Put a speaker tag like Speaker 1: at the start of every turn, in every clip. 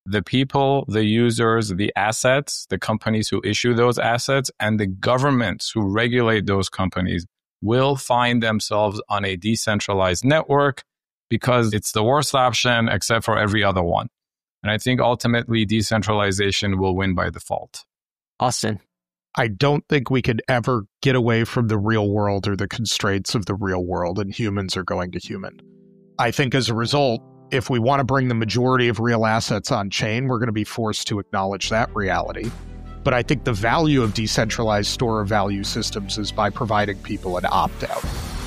Speaker 1: the people, the users, the assets, the companies who issue those assets, and the governments who regulate those companies will find themselves on a decentralized network because it's the worst option except for every other one. And I think ultimately decentralization will win by default.
Speaker 2: Austin.
Speaker 3: I don't think we could ever get away from the real world or the constraints of the real world, and humans are going to human. I think as a result, if we want to bring the majority of real assets on chain, we're going to be forced to acknowledge that reality. But I think the value of decentralized store of value systems is by providing people an opt-out.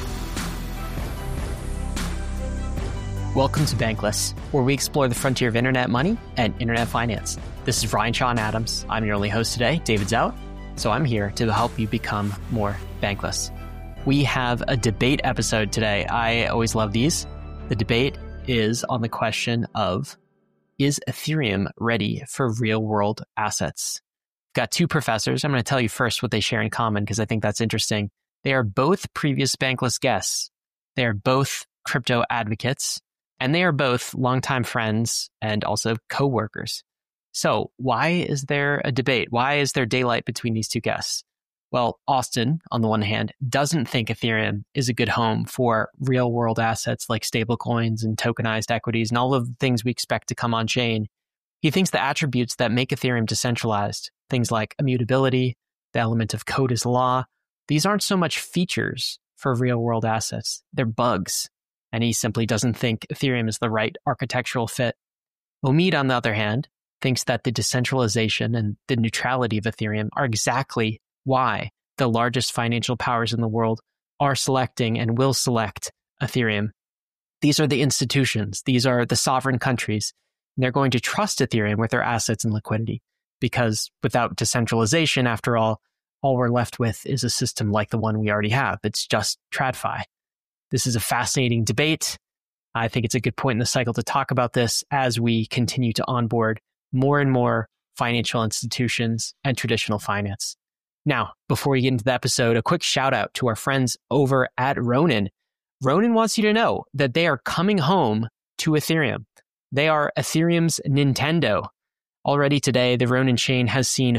Speaker 2: Welcome to Bankless, where we explore the frontier of internet money and internet finance. This is Ryan Sean Adams. I'm your only host today. David's out, so I'm here to help you become more bankless. We have a debate episode today. I always love these. The debate is on the question of, is Ethereum ready for real-world assets? Got two professors. I'm going to tell you first what they share in common because I think that's interesting. They are both previous Bankless guests. They are both crypto advocates, and they are both longtime friends and also co-workers. So why is there a debate? Why is there daylight between these two guests? Well, Austin, on the one hand, doesn't think Ethereum is a good home for real-world assets like stablecoins and tokenized equities and all of the things we expect to come on chain. He thinks the attributes that make Ethereum decentralized, things like immutability, the element of code as law, these aren't so much features for real-world assets. They're bugs. And he simply doesn't think Ethereum is the right architectural fit. Omid, on the other hand, thinks that the decentralization and the neutrality of Ethereum are exactly why the largest financial powers in the world are selecting and will select Ethereum. These are the institutions. These are the sovereign countries. And they're going to trust Ethereum with their assets and liquidity because without decentralization, after all we're left with is a system like the one we already have. It's just TradFi. This is a fascinating debate. I think it's a good point in the cycle to talk about this as we continue to onboard more and more financial institutions and traditional finance. Now, before we get into the episode, a quick shout out to our friends over at Ronin. Ronin wants you to know that they are coming home to Ethereum. They are Ethereum's Nintendo. Already today, the Ronin chain has seen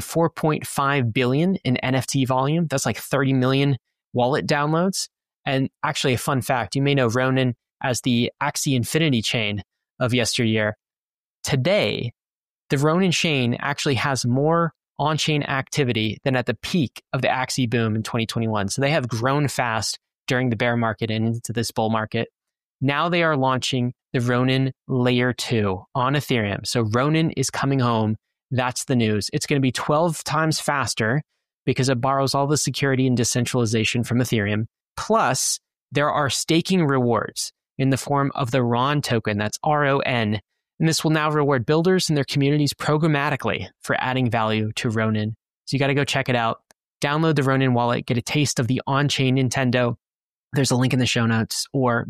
Speaker 2: 4.5 billion in NFT volume. That's like 30 million wallet downloads. And actually, a fun fact, you may know Ronin as the Axie Infinity chain of yesteryear. Today, the Ronin chain actually has more on-chain activity than at the peak of the Axie boom in 2021. So they have grown fast during the bear market and into this bull market. Now they are launching the Ronin Layer 2 on Ethereum. So Ronin is coming home. That's the news. It's going to be 12 times faster because it borrows all the security and decentralization from Ethereum. Plus, there are staking rewards in the form of the RON token. That's RON. And this will now reward builders and their communities programmatically for adding value to Ronin. So you got to go check it out. Download the Ronin wallet, get a taste of the on-chain Nintendo. There's a link in the show notes or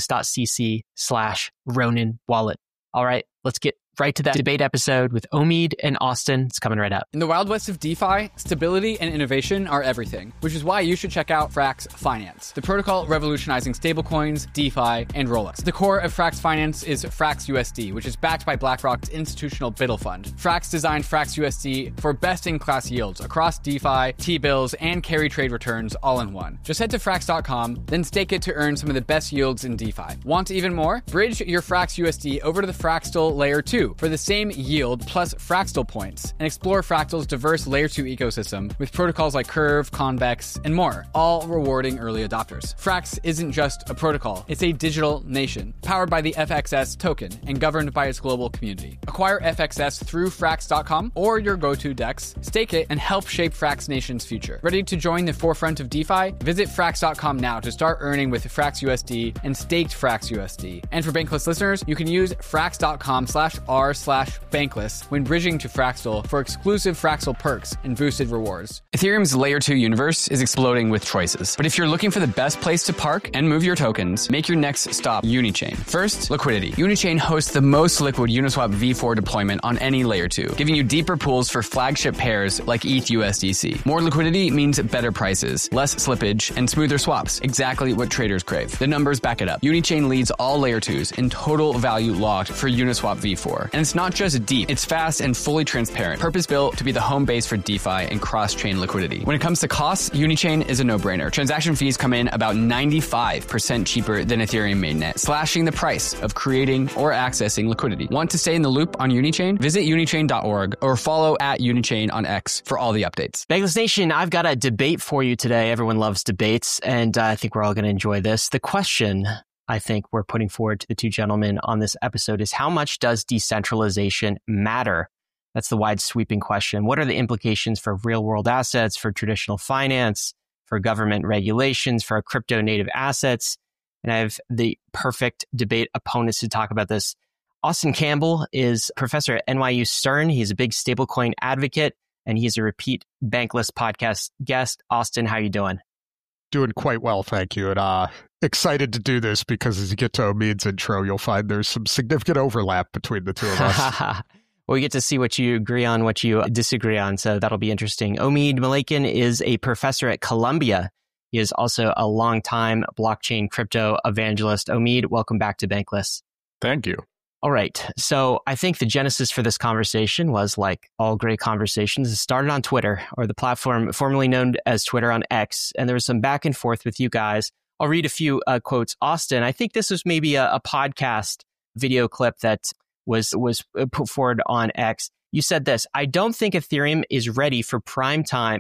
Speaker 2: bankless.cc/Ronin wallet. All right, let's get right to that debate episode with Omid and Austin. It's coming right up.
Speaker 4: In the Wild West of DeFi, stability and innovation are everything, which is why you should check out Frax Finance, the protocol revolutionizing stablecoins, DeFi, and rollups. The core of Frax Finance is Frax USD, which is backed by BlackRock's institutional BUIDL fund. Frax designed Frax USD for best-in-class yields across DeFi, T-bills, and carry trade returns all in one. Just head to Frax.com, then stake it to earn some of the best yields in DeFi. Want even more? Bridge your Frax USD over to the Fractal Layer 2 for the same yield plus Fractal points, and explore Fractal's diverse Layer 2 ecosystem with protocols like Curve, Convex, and more, all rewarding early adopters. Frax isn't just a protocol, it's a digital nation, powered by the FXS token and governed by its global community. Acquire FXS through Frax.com or your go-to DEX, stake it, and help shape Frax Nation's future. Ready to join the forefront of DeFi? Visit Frax.com now to start earning with Frax USD and staked Frax USD. And for Bankless listeners, you can use Frax.com/r/Bankless when bridging to Fractal for exclusive Fractal perks and boosted rewards. Ethereum's Layer 2 universe is exploding with choices. But if you're looking for the best place to park and move your tokens, make your next stop Unichain. First, liquidity. Unichain hosts the most liquid Uniswap v4 deployment on any Layer 2, giving you deeper pools for flagship pairs like ETH USDC. More liquidity means better prices, less slippage, and smoother swaps. Exactly what traders crave. The numbers back it up. Unichain leads all Layer 2s in total value locked for Uniswap v4. more. And it's not just deep, it's fast and fully transparent, purpose-built to be the home base for DeFi and cross-chain liquidity. When it comes to costs, Unichain is a no-brainer. Transaction fees come in about 95% cheaper than Ethereum mainnet, slashing the price of creating or accessing liquidity. Want to stay in the loop on Unichain? Visit unichain.org or follow at Unichain on X for all the updates.
Speaker 2: Bankless Nation, I've got a debate for you today. Everyone loves debates, and I think we're all going to enjoy this. The question I think we're putting forward to the two gentlemen on this episode is, how much does decentralization matter? That's the wide sweeping question. What are the implications for real world assets, for traditional finance, for government regulations, for our crypto native assets? And I have the perfect debate opponents to talk about this. Austin Campbell is professor at NYU Stern. He's a big stablecoin advocate, and he's a repeat Bankless podcast guest. Austin, how are you doing?
Speaker 3: Doing quite well, thank you. And excited to do this because as you get to Omid's intro, you'll find there's some significant overlap between the two of us.
Speaker 2: Well, we get to see what you agree on, what you disagree on, so that'll be interesting. Omid Malekin is a professor at Columbia. He is also a longtime blockchain crypto evangelist. Omid, welcome back to Bankless.
Speaker 1: Thank you.
Speaker 2: All right. So I think the genesis for this conversation was, like all great conversations, it started on Twitter, or the platform formerly known as Twitter on X. And there was some back and forth with you guys. I'll read a few quotes. Austin, I think this was maybe a podcast video clip that was put forward on X. You said this: I don't think Ethereum is ready for prime time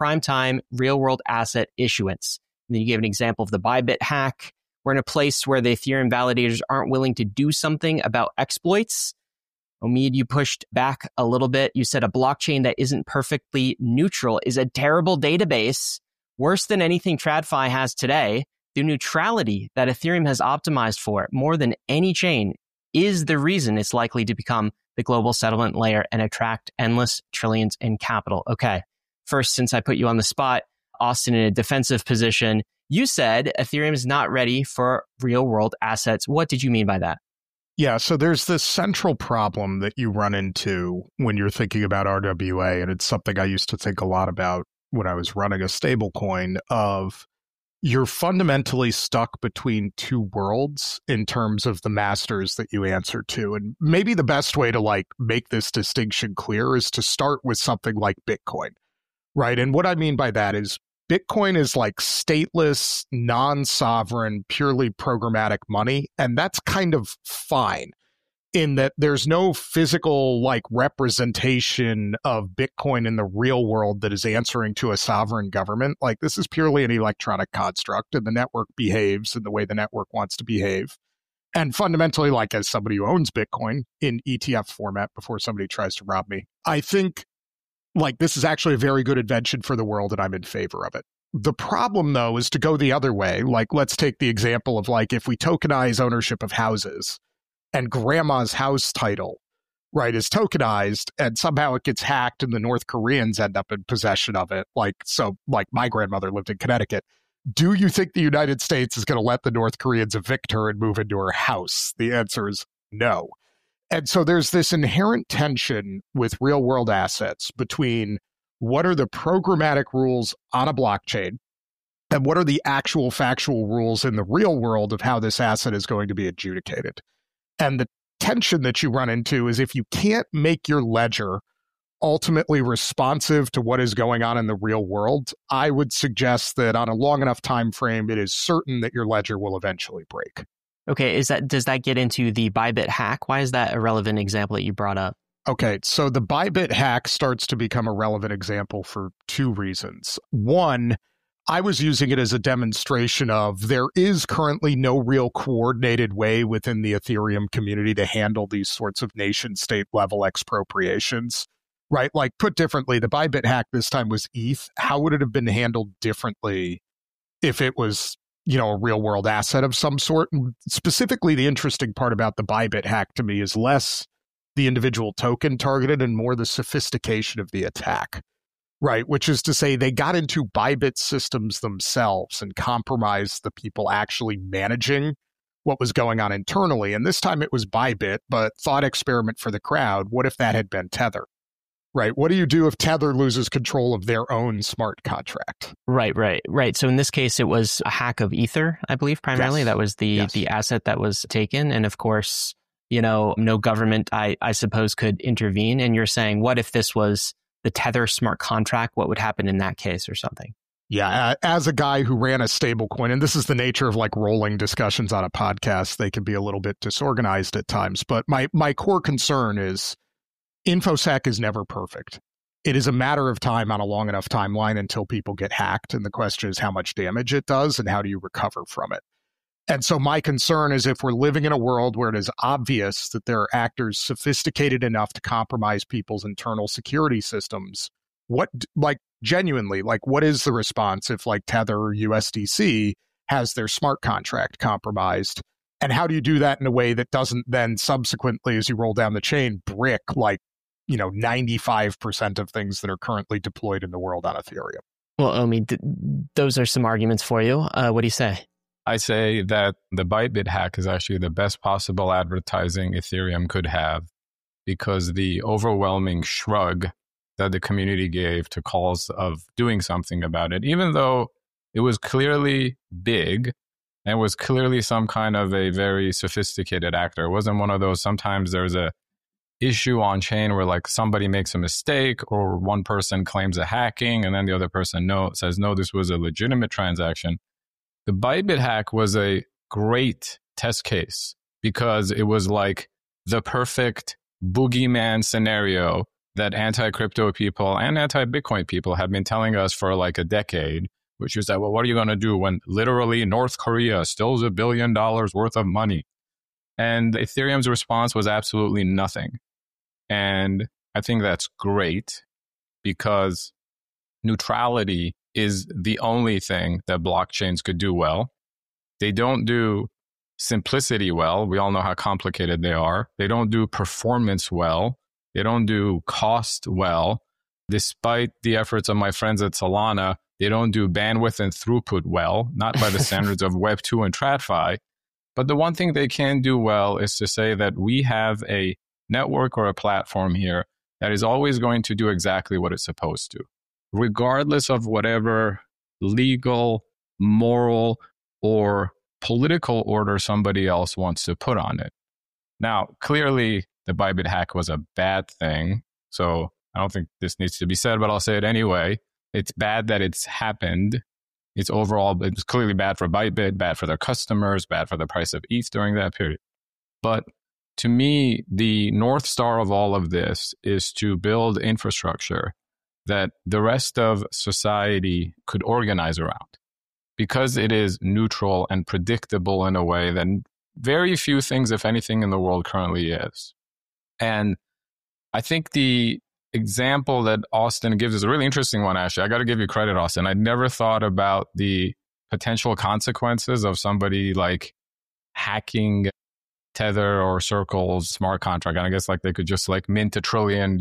Speaker 2: real world asset issuance. And then you gave an example of the Bybit hack. We're in a place where the Ethereum validators aren't willing to do something about exploits. Omid, you pushed back a little bit. You said a blockchain that isn't perfectly neutral is a terrible database, worse than anything TradFi has today. The neutrality that Ethereum has optimized for more than any chain is the reason it's likely to become the global settlement layer and attract endless trillions in capital. Okay, first, since I put you on the spot, Austin, in a defensive position, you said Ethereum is not ready for real world assets. What did you mean by that?
Speaker 3: Yeah, so there's this central problem that you run into when you're thinking about RWA, and it's something I used to think a lot about when I was running a stablecoin, of you're fundamentally stuck between two worlds in terms of the masters that you answer to. And maybe the best way to make this distinction clear is to start with something like Bitcoin, right? And what I mean by that is Bitcoin is like stateless, non-sovereign, purely programmatic money. And that's kind of fine in that there's no physical representation of Bitcoin in the real world that is answering to a sovereign government. Like, this is purely an electronic construct, and the network behaves in the way the network wants to behave. And fundamentally, as somebody who owns Bitcoin in ETF format before somebody tries to rob me, I think this is actually a very good invention for the world, and I'm in favor of it. The problem, though, is to go the other way. Let's take the example of if we tokenize ownership of houses, and grandma's house title, right, is tokenized, and somehow it gets hacked and the North Koreans end up in possession of it. My grandmother lived in Connecticut. Do you think the United States is going to let the North Koreans evict her and move into her house? The answer is no. And so there's this inherent tension with real world assets between what are the programmatic rules on a blockchain and what are the actual factual rules in the real world of how this asset is going to be adjudicated. And the tension that you run into is if you can't make your ledger ultimately responsive to what is going on in the real world, I would suggest that on a long enough time frame, it is certain that your ledger will eventually break.
Speaker 2: Okay, does that get into the Bybit hack? Why is that a relevant example that you brought up?
Speaker 3: Okay, so the Bybit hack starts to become a relevant example for two reasons. One, I was using it as a demonstration of there is currently no real coordinated way within the Ethereum community to handle these sorts of nation-state level expropriations, right? Put differently, the Bybit hack this time was ETH. How would it have been handled differently if it was, a real-world asset of some sort? And specifically, the interesting part about the Bybit hack to me is less the individual token targeted and more the sophistication of the attack. Right, which is to say they got into Bybit systems themselves and compromised the people actually managing what was going on internally. And this time it was Bybit, but thought experiment for the crowd, what if that had been Tether? Right, what do you do if Tether loses control of their own smart contract?
Speaker 2: Right. So in this case, it was a hack of Ether, I believe, primarily. Yes. That was the asset that was taken. And of course, no government, I suppose, could intervene. And you're saying, what if this was the Tether smart contract? What would happen in that case or something?
Speaker 3: Yeah, as a guy who ran a stablecoin, and this is the nature of like rolling discussions on a podcast, they can be a little bit disorganized at times. But my core concern is InfoSec is never perfect. It is a matter of time on a long enough timeline until people get hacked. And the question is how much damage it does and how do you recover from it? And so my concern is if we're living in a world where it is obvious that there are actors sophisticated enough to compromise people's internal security systems, what is the response if like Tether or USDC has their smart contract compromised? And how do you do that in a way that doesn't then subsequently, as you roll down the chain, brick 95% of things that are currently deployed in the world on Ethereum?
Speaker 2: Well, Omi, those are some arguments for you. What do you say?
Speaker 1: I say that the Bybit hack is actually the best possible advertising Ethereum could have, because the overwhelming shrug that the community gave to calls of doing something about it, even though it was clearly big and was clearly some kind of a very sophisticated actor. It wasn't one of those, sometimes there's a issue on chain where like somebody makes a mistake or one person claims a hacking and then the other person says, no, this was a legitimate transaction. The Bybit hack was a great test case because it was like the perfect boogeyman scenario that anti-crypto people and anti-Bitcoin people have been telling us for like a decade, which is that, well, what are you going to do when literally North Korea steals $1 billion worth of money? And Ethereum's response was absolutely nothing. And I think that's great because neutrality is the only thing that blockchains could do well. They don't do simplicity well. We all know how complicated they are. They don't do performance well. They don't do cost well. Despite the efforts of my friends at Solana, they don't do bandwidth and throughput well, not by the standards of Web2 and TradFi. But the one thing they can do well is to say that we have a network or a platform here that is always going to do exactly what it's supposed to, regardless of whatever legal, moral, or political order somebody else wants to put on it. Now, clearly, the Bybit hack was a bad thing, so I don't think this needs to be said, but I'll say it anyway. It's bad that it's happened. It's clearly bad for Bybit, bad for their customers, bad for the price of ETH during that period. But to me, the North Star of all of this is to build infrastructure that the rest of society could organize around, because it is neutral and predictable in a way that very few things, if anything, in the world currently is. And I think the example that Austin gives is a really interesting one, actually. I got to give you credit, Austin. I'd never thought about the potential consequences of somebody like hacking Tether or Circle's smart contract. And I guess like they could just like mint $1 trillion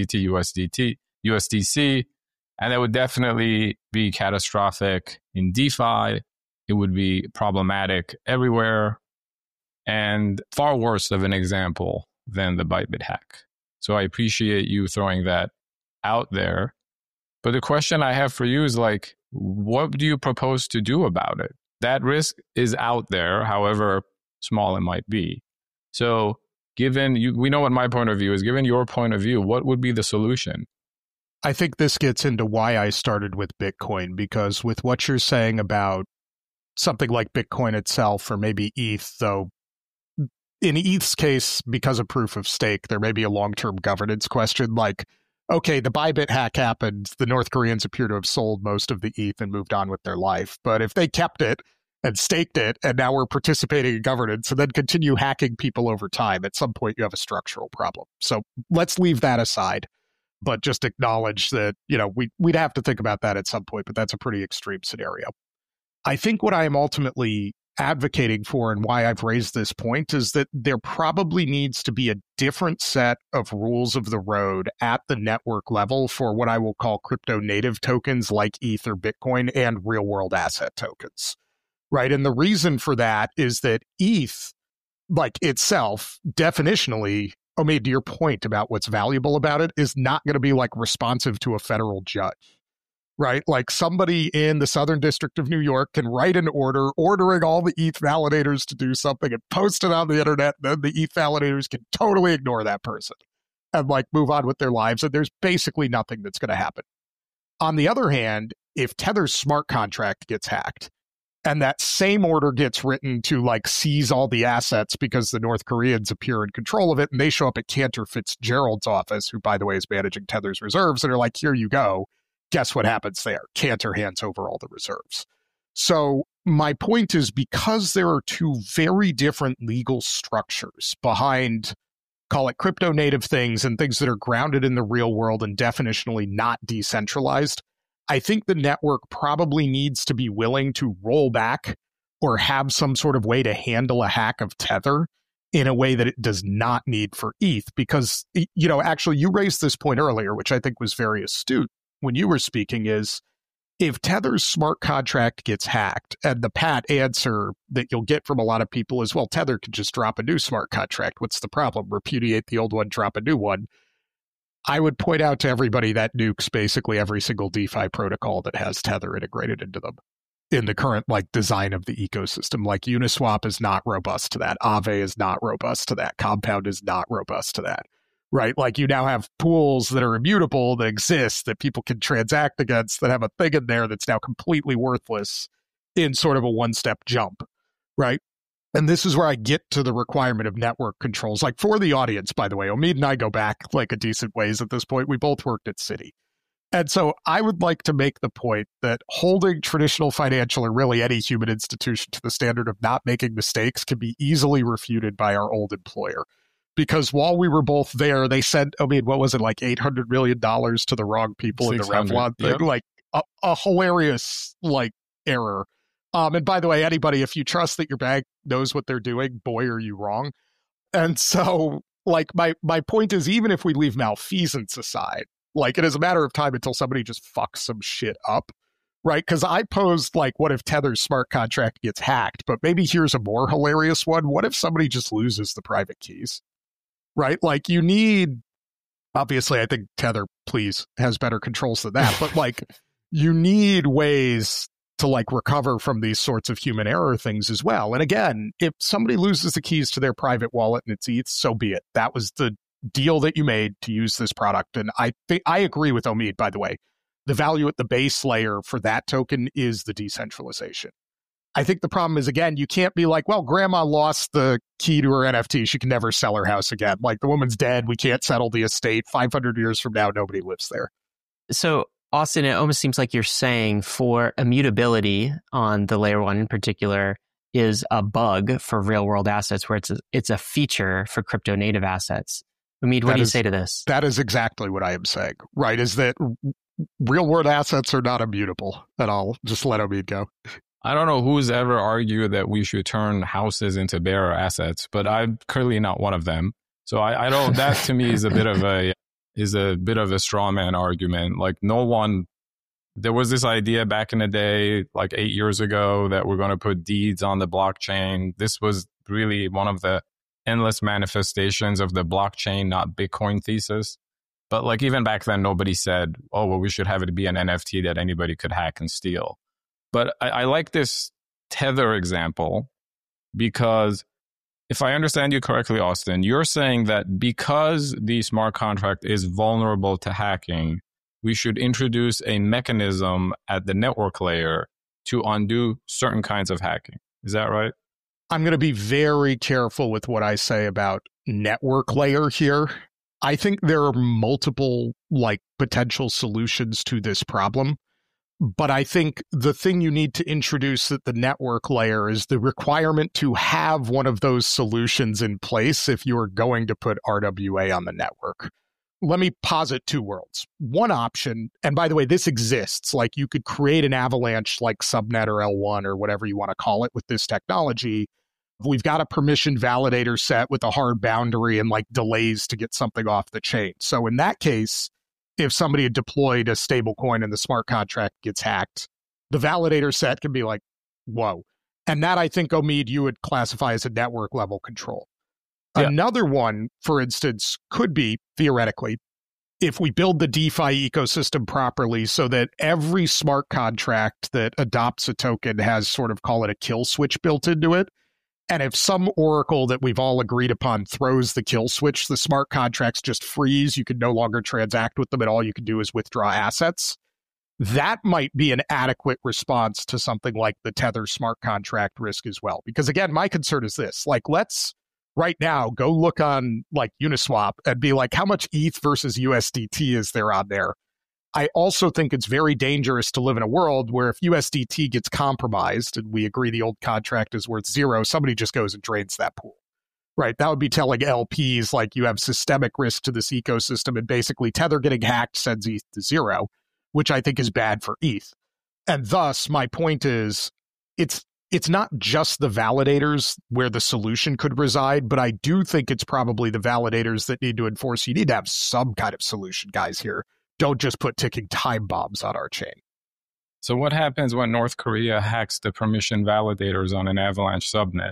Speaker 1: USDC, and that would definitely be catastrophic in DeFi. It would be problematic everywhere, and far worse of an example than the Bybit hack. So I appreciate you throwing that out there. But the question I have for you is like, what do you propose to do about it? That risk is out there, however small it might be. So given we know what my point of view is, given your point of view, what would be the solution?
Speaker 3: I think this gets into why I started with Bitcoin, because with what you're saying about something like Bitcoin itself, or maybe ETH, though in ETH's case, because of proof of stake, there may be a long-term governance question like, okay, the Bybit hack happened, the North Koreans appear to have sold most of the ETH and moved on with their life. But if they kept it and staked it, and now we're participating in governance, and then continue hacking people over time, at some point you have a structural problem. So let's leave that aside, but just acknowledge that, we'd have to think about that at some point, but that's a pretty extreme scenario. I think what I am ultimately advocating for and why I've raised this point is that there probably needs to be a different set of rules of the road at the network level for what I will call crypto native tokens like ETH or Bitcoin and real world asset tokens, right? And the reason for that is that ETH, like itself, definitionally, Omid, to your point about what's valuable about it, is not going to be like responsive to a federal judge. right? Like somebody in the Southern District of New York can write an order ordering all the ETH validators to do something and post it on the internet. Then the ETH validators can totally ignore that person and like move on with their lives. And there's basically nothing that's going to happen. On the other hand, if Tether's smart contract gets hacked and that same order gets written to like seize all the assets because the North Koreans appear in control of it and they show up at Cantor Fitzgerald's office, who, by the way, is managing Tether's reserves, and are like, here you go. Guess what happens there? Cantor hands over all the reserves. So my point is, because there are two very different legal structures behind, call it crypto native things and things that are grounded in the real world and definitionally not decentralized, I think the network probably needs to be willing to roll back or have some sort of way to handle a hack of Tether in a way that it does not need for ETH. Because, you know, actually, you raised this point earlier, which I think was very astute when you were speaking, is if Tether's smart contract gets hacked, and the pat answer that you'll get from a lot of people is, well, Tether could just drop a new smart contract. What's the problem? Repudiate the old one, drop a new one. I would point out to everybody that nukes basically every single DeFi protocol that has Tether integrated into them in the current like design of the ecosystem. Like Uniswap is not robust to that. Aave is not robust to that. Compound is not robust to that, right? Like you now have pools that are immutable that exist that people can transact against that have a thing in there that's now completely worthless in sort of a one-step jump, right? And this is where I get to the requirement of network controls. Like for the audience, by the way, Omid and I go back like a decent ways at this point. We both worked at Citi. And so I would like to make the point that holding traditional financial or really any human institution to the standard of not making mistakes can be easily refuted by our old employer. Because while we were both there, they sent, I mean, what was it, like $800 million to the wrong people in the Revlon thing? Yep. Like a hilarious like error. And by the way, anybody, if you trust that your bank knows what they're doing, boy, are you wrong. And so, like, my point is, even if we leave malfeasance aside, like, it is a matter of time until somebody just fucks some shit up, right? Because I posed, like, what if Tether's smart contract gets hacked? But maybe here's a more hilarious one. What if somebody just loses the private keys, right? Like, you need, obviously, I think Tether, please, has better controls than that. But, like, you need ways to like recover from these sorts of human error things as well. And again, if somebody loses the keys to their private wallet and it's ETH, so be it. That was the deal that you made to use this product. And I think I agree with Omid, by the way. The value at the base layer for that token is the decentralization. I think the problem is, again, you can't be like, well, grandma lost the key to her NFT. She can never sell her house again. Like the woman's dead. We can't settle the estate. 500 years from now, nobody lives there.
Speaker 2: So Austin, it almost seems like you're saying for immutability on the layer one in particular is a bug for real world assets, where it's a feature for crypto native assets. Omid, what do you say to this?
Speaker 3: That is exactly what I am saying, right? Is that real world assets are not immutable, and I'll just let Omid go.
Speaker 1: I don't know who's ever argued that we should turn houses into bearer assets, but I'm clearly not one of them. So I don't, that to me is a bit of a straw man argument. Like there was this idea back in the day, like 8 years ago, that we're going to put deeds on the blockchain. This was really one of the endless manifestations of the blockchain, not Bitcoin thesis. But like even back then, nobody said, oh, well, we should have it be an NFT that anybody could hack and steal. But I like this Tether example because if I understand you correctly, Austin, you're saying that because the smart contract is vulnerable to hacking, we should introduce a mechanism at the network layer to undo certain kinds of hacking. Is that right?
Speaker 3: I'm going to be very careful with what I say about network layer here. I think there are multiple like potential solutions to this problem. But I think the thing you need to introduce at the network layer is the requirement to have one of those solutions in place if you're going to put RWA on the network. Let me posit two worlds. One option, and by the way, this exists, like you could create an avalanche like Subnet or L1 or whatever you want to call it with this technology. We've got a permission validator set with a hard boundary and like delays to get something off the chain. So in that case, if somebody had deployed a stable coin and the smart contract gets hacked, the validator set can be like, whoa. And that, I think, Omid, you would classify as a network level control. Yeah. Another one, for instance, could be, theoretically, if we build the DeFi ecosystem properly so that every smart contract that adopts a token has sort of, call it a kill switch built into it, and if some oracle that we've all agreed upon throws the kill switch, the smart contracts just freeze. You can no longer transact with them, and all you can do is withdraw assets. That might be an adequate response to something like the Tether smart contract risk as well. Because again, my concern is this, like, let's right now go look on like Uniswap and be like, how much ETH versus USDT is there on there? I also think it's very dangerous to live in a world where if USDT gets compromised and we agree the old contract is worth zero, somebody just goes and drains that pool, right? That would be telling LPs like you have systemic risk to this ecosystem, and basically Tether getting hacked sends ETH to zero, which I think is bad for ETH. And thus, my point is, it's not just the validators where the solution could reside, but I do think it's probably the validators that need to enforce. You need to have some kind of solution, guys, here. Don't just put ticking time bombs on our chain.
Speaker 1: So what happens when North Korea hacks the permission validators on an Avalanche subnet,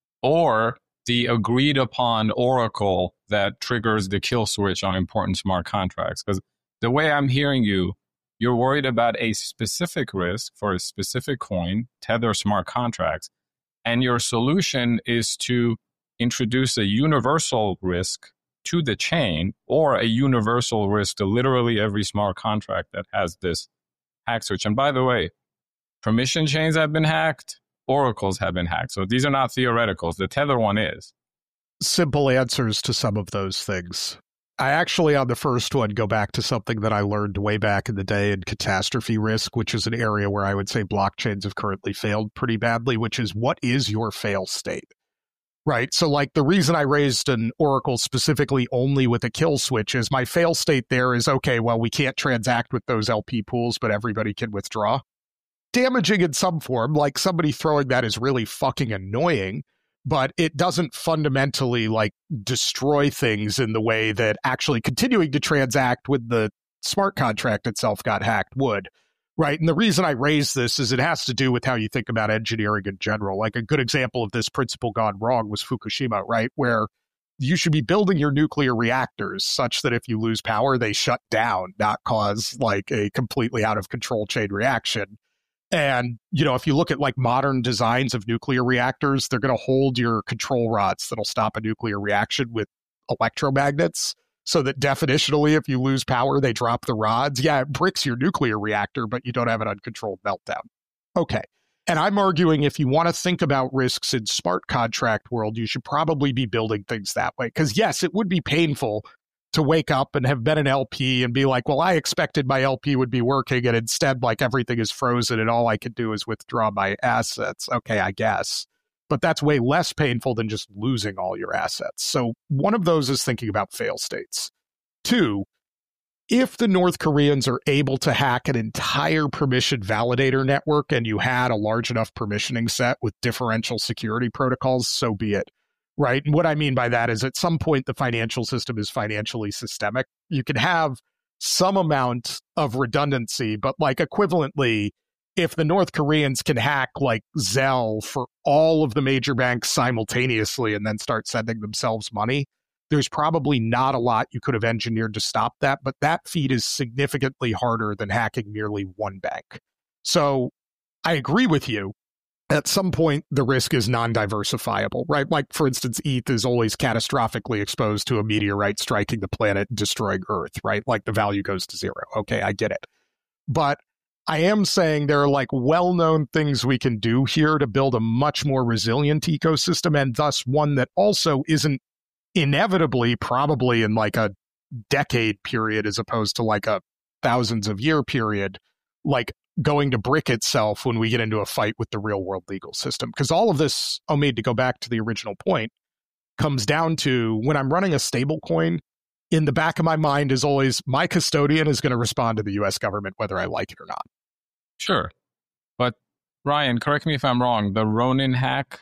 Speaker 1: or the agreed upon oracle that triggers the kill switch on important smart contracts? Because the way I'm hearing you, you're worried about a specific risk for a specific coin, Tether smart contracts, and your solution is to introduce a universal risk to the chain, or a universal risk to literally every smart contract that has this hack switch. And by the way, permission chains have been hacked, oracles have been hacked. So these are not theoreticals. The Tether one is.
Speaker 3: Simple answers to some of those things. I actually, on the first one, go back to something that I learned way back in the day in catastrophe risk, which is an area where I would say blockchains have currently failed pretty badly, which is, what is your fail state? Right. So like the reason I raised an oracle specifically only with a kill switch is my fail state there is, okay, well, we can't transact with those LP pools, but everybody can withdraw. Damaging in some form, like somebody throwing that is really fucking annoying, but it doesn't fundamentally like destroy things in the way that actually continuing to transact with the smart contract itself got hacked would. Right. And the reason I raise this is it has to do with how you think about engineering in general. Like a good example of this principle gone wrong was Fukushima, right? Where you should be building your nuclear reactors such that if you lose power, they shut down, not cause like a completely out of control chain reaction. And, you know, if you look at like modern designs of nuclear reactors, they're going to hold your control rods that'll stop a nuclear reaction with electromagnets. So that definitionally, if you lose power, they drop the rods. Yeah, it bricks your nuclear reactor, but you don't have an uncontrolled meltdown. Okay. And I'm arguing if you want to think about risks in smart contract world, you should probably be building things that way. Because yes, it would be painful to wake up and have been an LP and be like, well, I expected my LP would be working, and instead, like, everything is frozen and all I could do is withdraw my assets. Okay, I guess. But that's way less painful than just losing all your assets. So one of those is thinking about fail states. Two, if the North Koreans are able to hack an entire permission validator network and you had a large enough permissioning set with differential security protocols, so be it. Right? And what I mean by that is at some point, the financial system is financially systemic. You can have some amount of redundancy, but like equivalently, if the North Koreans can hack like Zelle for all of the major banks simultaneously and then start sending themselves money, there's probably not a lot you could have engineered to stop that. But that feat is significantly harder than hacking merely one bank. So I agree with you. At some point, the risk is non-diversifiable, right? Like, for instance, ETH is always catastrophically exposed to a meteorite striking the planet and destroying Earth, right? Like the value goes to zero. Okay, I get it. But I am saying there are like well-known things we can do here to build a much more resilient ecosystem, and thus one that also isn't inevitably, probably in like a decade period as opposed to like a thousands of year period, like going to brick itself when we get into a fight with the real world legal system. Because all of this, Omid, to go back to the original point, comes down to when I'm running a stable coin, in the back of my mind is always my custodian is going to respond to the US government whether I like it or not.
Speaker 1: Sure. But Ryan, correct me if I'm wrong, the Ronin hack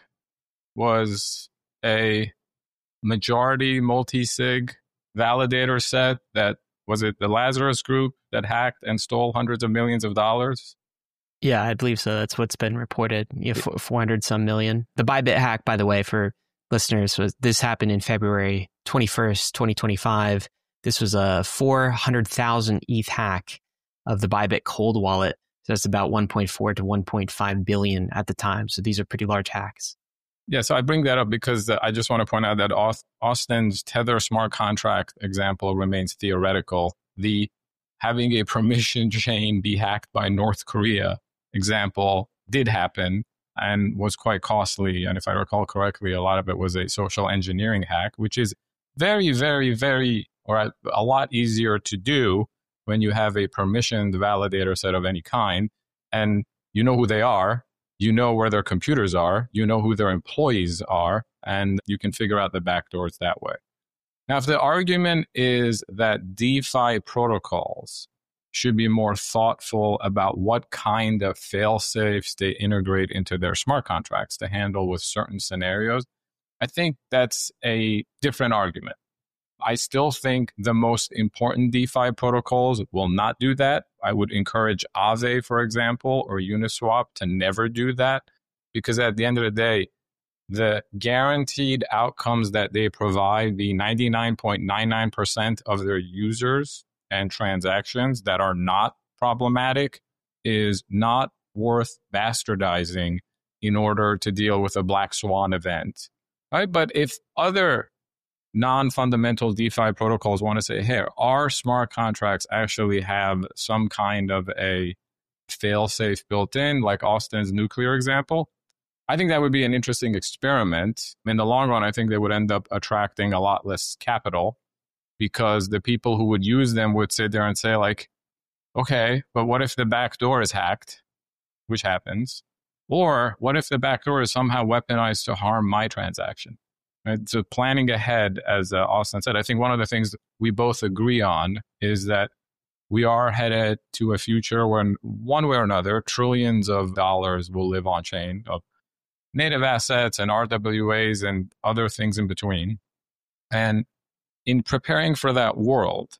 Speaker 1: was a majority multi-sig validator set that, was it the Lazarus Group that hacked and stole hundreds of millions of dollars?
Speaker 2: Yeah, I believe so. That's what's been reported. 400 some million. The Bybit hack, by the way, for listeners, this happened in February 21st, 2025. This was a 400,000 ETH hack of the Bybit cold wallet. So that's about 1.4 to 1.5 billion at the time. So these are pretty large hacks.
Speaker 1: Yeah, so I bring that up because I just want to point out that Austin's Tether smart contract example remains theoretical. The having a permission chain be hacked by North Korea example did happen and was quite costly. And if I recall correctly, a lot of it was a social engineering hack, which is very, very, very, or a lot easier to do when you have a permissioned validator set of any kind, and you know who they are, you know where their computers are, you know who their employees are, and you can figure out the backdoors that way. Now, if the argument is that DeFi protocols should be more thoughtful about what kind of fail-safes they integrate into their smart contracts to handle with certain scenarios, I think that's a different argument. I still think the most important DeFi protocols will not do that. I would encourage Aave, for example, or Uniswap to never do that, because at the end of the day, the guaranteed outcomes that they provide, the 99.99% of their users and transactions that are not problematic, is not worth bastardizing in order to deal with a black swan event. Right? But if other non-fundamental DeFi protocols want to say, hey, our smart contracts actually have some kind of a fail-safe built in, like Austin's nuclear example, I think that would be an interesting experiment. In the long run, I think they would end up attracting a lot less capital, because the people who would use them would sit there and say, like, okay, but what if the back door is hacked, which happens? Or what if the back door is somehow weaponized to harm my transaction? Right? So planning ahead, as Austin said, I think one of the things that we both agree on is that we are headed to a future when, one way or another, trillions of dollars will live on chain of native assets and RWAs and other things in between. And in preparing for that world,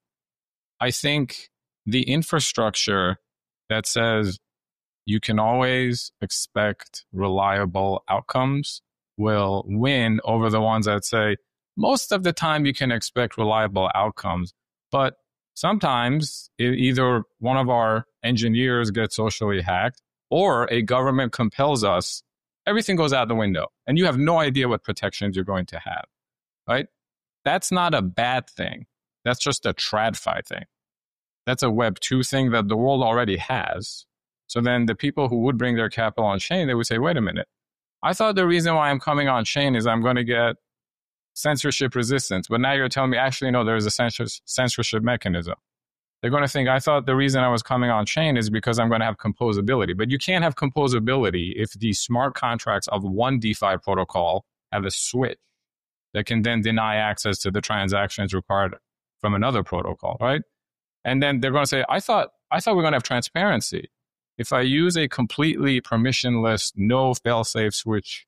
Speaker 1: I think the infrastructure that says you can always expect reliable outcomes will win over the ones that say most of the time you can expect reliable outcomes, but sometimes either one of our engineers gets socially hacked or a government compels us, everything goes out the window and you have no idea what protections you're going to have, right? That's not a bad thing. That's just a TradFi thing. That's a Web 2 thing that the world already has. So then the people who would bring their capital on chain, they would say, wait a minute, I thought the reason why I'm coming on chain is I'm going to get censorship resistance. But now you're telling me, actually, no, there's a censorship mechanism. They're going to think, I thought the reason I was coming on chain is because I'm going to have composability. But you can't have composability if the smart contracts of one DeFi protocol have a switch that can then deny access to the transactions required from another protocol, right? And then they're going to say, I thought we're going to have transparency. If I use a completely permissionless, no fail-safe switch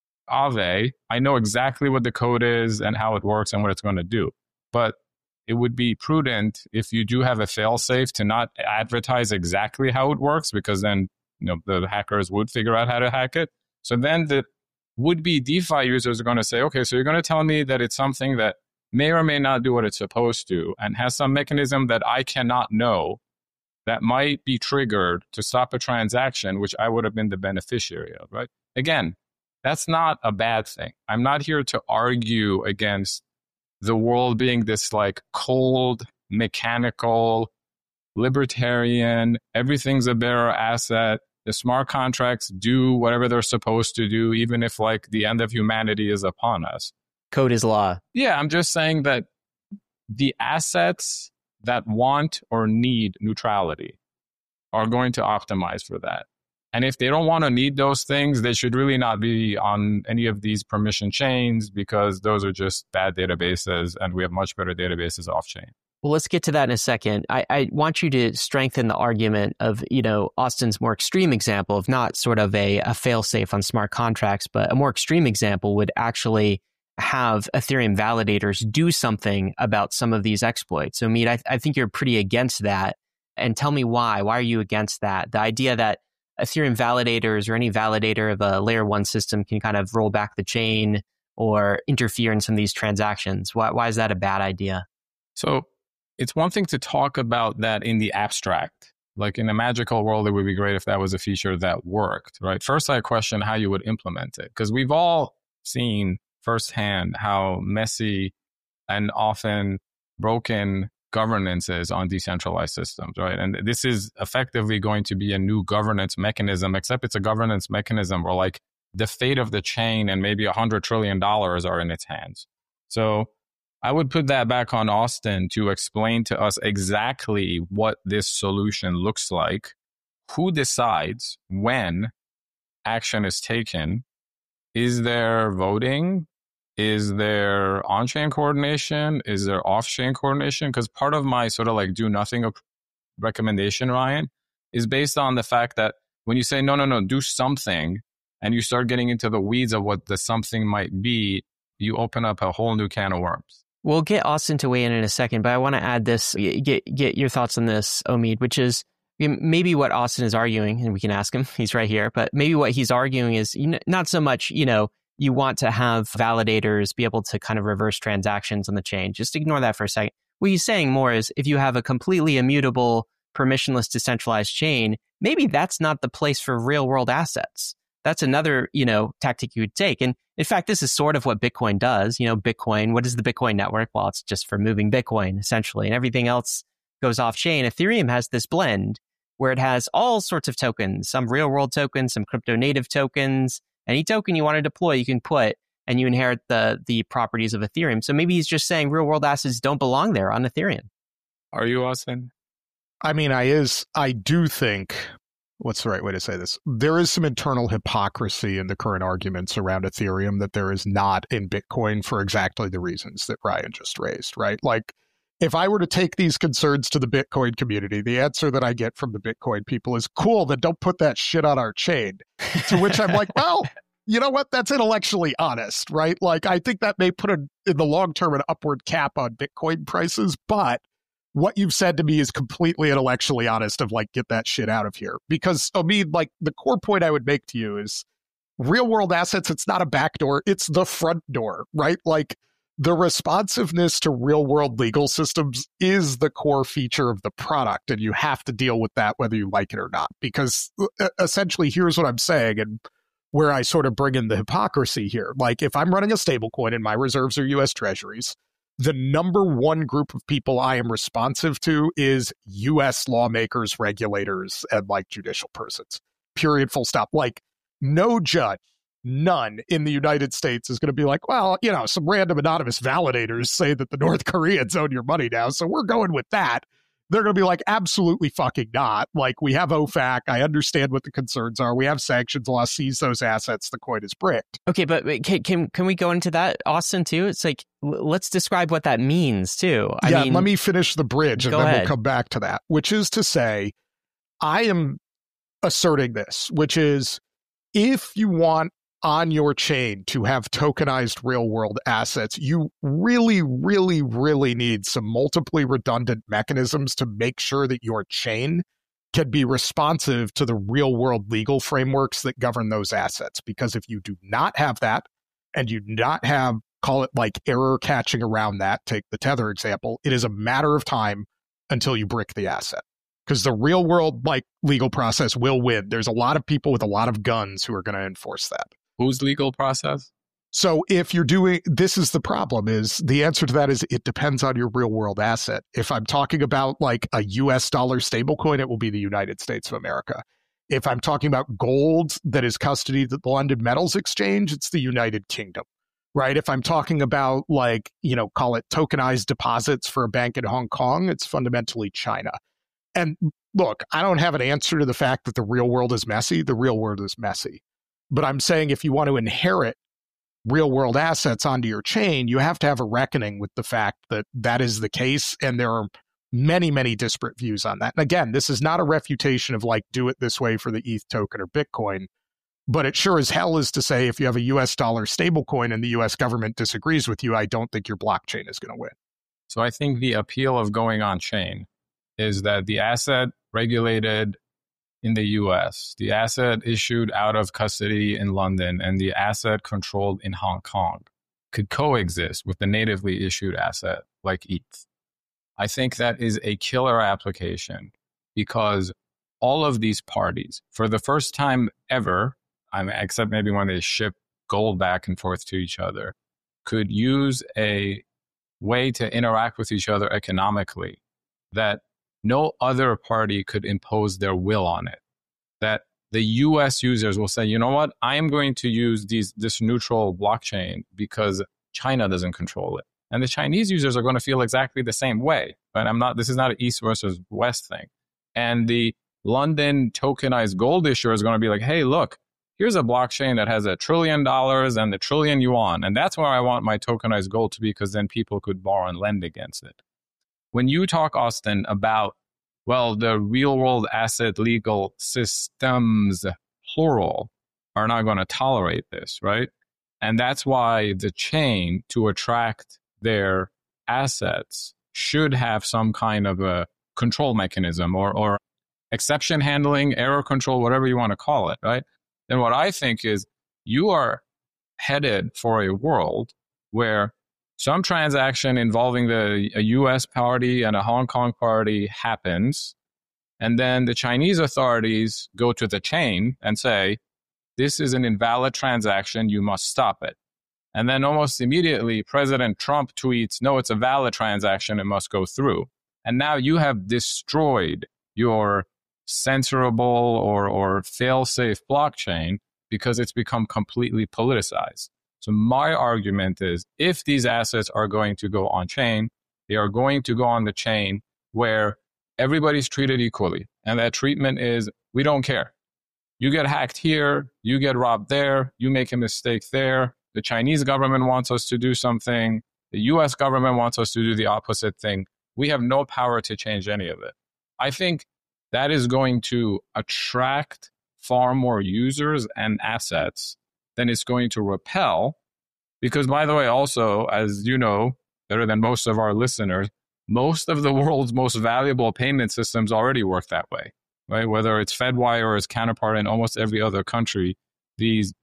Speaker 1: Aave, I know exactly what the code is and how it works and what it's going to do. But it would be prudent if you do have a fail-safe to not advertise exactly how it works, because then the hackers would figure out how to hack it. So then the would-be DeFi users are going to say, okay, so you're going to tell me that it's something that may or may not do what it's supposed to and has some mechanism that I cannot know that might be triggered to stop a transaction, which I would have been the beneficiary of, right? Again, that's not a bad thing. I'm not here to argue against the world being this like cold, mechanical, libertarian, everything's a bearer asset. The smart contracts do whatever they're supposed to do, even if like the end of humanity is upon us.
Speaker 2: Code is law.
Speaker 1: Yeah, I'm just saying that the assets that want or need neutrality are going to optimize for that. And if they don't want to need those things, they should really not be on any of these permission chains, because those are just bad databases and we have much better databases off-chain.
Speaker 2: Well, let's get to that in a second. I want you to strengthen the argument of, Austin's more extreme example of not sort of a fail-safe on smart contracts, but a more extreme example would actually have Ethereum validators do something about some of these exploits. So, Mead, I think you're pretty against that. And tell me why. Why are you against that? The idea that Ethereum validators or any validator of a layer 1 system can kind of roll back the chain or interfere in some of these transactions. Why is that a bad idea?
Speaker 1: So it's one thing to talk about that in the abstract. Like in a magical world, it would be great if that was a feature that worked, right? First, I question how you would implement it, because we've all seen firsthand how messy and often broken governance is on decentralized systems, right? And this is effectively going to be a new governance mechanism, except it's a governance mechanism where like the fate of the chain and maybe $100 trillion are in its hands. So I would put that back on Austin to explain to us exactly what this solution looks like, who decides when action is taken. Is there voting? Is there on-chain coordination? Is there off-chain coordination? Because part of my sort of like do nothing recommendation, Ryan, is based on the fact that when you say, no, do something, and you start getting into the weeds of what the something might be, you open up a whole new can of worms.
Speaker 2: We'll get Austin to weigh in a second, but I want to add this, get your thoughts on this, Omid, which is maybe what Austin is arguing, and we can ask him, he's right here, but maybe what he's arguing is not so much, you want to have validators be able to kind of reverse transactions on the chain. Just ignore that for a second. What he's saying more is if you have a completely immutable, permissionless, decentralized chain, maybe that's not the place for real world assets. That's another, tactic you would take. And in fact, this is sort of what Bitcoin does. Bitcoin, what is the Bitcoin network? Well, it's just for moving Bitcoin, essentially, and everything else goes off chain. Ethereum has this blend where it has all sorts of tokens, some real world tokens, some crypto native tokens. Any token you want to deploy, you can put, and you inherit the properties of Ethereum. So maybe he's just saying real world assets don't belong there on Ethereum.
Speaker 1: Are you, Austin?
Speaker 3: I mean, I do think, what's the right way to say this? There is some internal hypocrisy in the current arguments around Ethereum that there is not in Bitcoin for exactly the reasons that Ryan just raised, right? Like, if I were to take these concerns to the Bitcoin community, the answer that I get from the Bitcoin people is, cool, then don't put that shit on our chain. To which I'm like, well, you know what? That's intellectually honest, right? Like, I think that may put in the long term an upward cap on Bitcoin prices, but what you've said to me is completely intellectually honest of like, get that shit out of here. Because, Omid, like the core point I would make to you is real world assets, it's not a back door, it's the front door, right? Like, the responsiveness to real world legal systems is the core feature of the product, and you have to deal with that whether you like it or not. Because essentially, here's what I'm saying, and where I sort of bring in the hypocrisy here. Like, if I'm running a stablecoin and my reserves are US Treasuries, the number one group of people I am responsive to is US lawmakers, regulators, and like judicial persons. Period, full stop. Like, no judge, none in the United States is going to be like, well, some random anonymous validators say that the North Koreans own your money now, so we're going with that. They're going to be like, absolutely fucking not. Like, we have OFAC. I understand what the concerns are. We have sanctions law, seize those assets. The coin is bricked.
Speaker 2: Okay, but can we go into that, Austin, too? It's like, let's describe what that means, too.
Speaker 3: I mean, let me finish the bridge, and then
Speaker 2: ahead.
Speaker 3: We'll come back to that, which is to say, I am asserting this, which is, if you want on your chain to have tokenized real world assets, you really, really, really need some multiply redundant mechanisms to make sure that your chain can be responsive to the real world legal frameworks that govern those assets. Because if you do not have that, and you do not have, call it like error catching around that, take the Tether example, it is a matter of time until you brick the asset. Because the real world like legal process will win. There's a lot of people with a lot of guns who are going to enforce that.
Speaker 1: Whose legal process?
Speaker 3: So if you're doing, this is the problem, is the answer to that is it depends on your real world asset. If I'm talking about like a US dollar stablecoin, it will be the United States of America. If I'm talking about gold that is custodied at the London Metals Exchange, it's the United Kingdom, right? If I'm talking about like, call it tokenized deposits for a bank in Hong Kong, it's fundamentally China. And look, I don't have an answer to the fact that the real world is messy. The real world is messy. But I'm saying if you want to inherit real world assets onto your chain, you have to have a reckoning with the fact that that is the case. And there are many, many disparate views on that. And again, this is not a refutation of like, do it this way for the ETH token or Bitcoin. But it sure as hell is to say, if you have a US dollar stablecoin and the US government disagrees with you, I don't think your blockchain is going to win.
Speaker 1: So I think the appeal of going on chain is that the asset regulated in the US, the asset issued out of custody in London, and the asset controlled in Hong Kong could coexist with the natively issued asset like ETH. I think that is a killer application because all of these parties, for the first time ever, except maybe when they ship gold back and forth to each other, could use a way to interact with each other economically that no other party could impose their will on it. That the US users will say, you know what, I am going to use this neutral blockchain because China doesn't control it. And the Chinese users are going to feel exactly the same way. But this is not an East versus West thing. And the London tokenized gold issuer is going to be like, hey, look, here's a blockchain that has $1 trillion and $1 trillion yuan. And that's where I want my tokenized gold to be, because then people could borrow and lend against it. When you talk, Austin, about, well, the real world asset legal systems, plural, are not going to tolerate this, right? And that's why the chain, to attract their assets, should have some kind of a control mechanism or exception handling, error control, whatever you want to call it, right? Then what I think is you are headed for a world where some transaction involving a US party and a Hong Kong party happens, and then the Chinese authorities go to the chain and say, this is an invalid transaction, you must stop it. And then almost immediately, President Trump tweets, no, it's a valid transaction, it must go through. And now you have destroyed your censorable or fail-safe blockchain because it's become completely politicized. So my argument is, if these assets are going to go on chain, they are going to go on the chain where everybody's treated equally. And that treatment is, we don't care. You get hacked here, you get robbed there, you make a mistake there. The Chinese government wants us to do something. The US government wants us to do the opposite thing. We have no power to change any of it. I think that is going to attract far more users and assets than it's going to repel. Because, by the way, also, as you know, better than most of our listeners, most of the world's most valuable payment systems already work that way, right? Whether it's Fedwire or its counterpart in almost every other country, these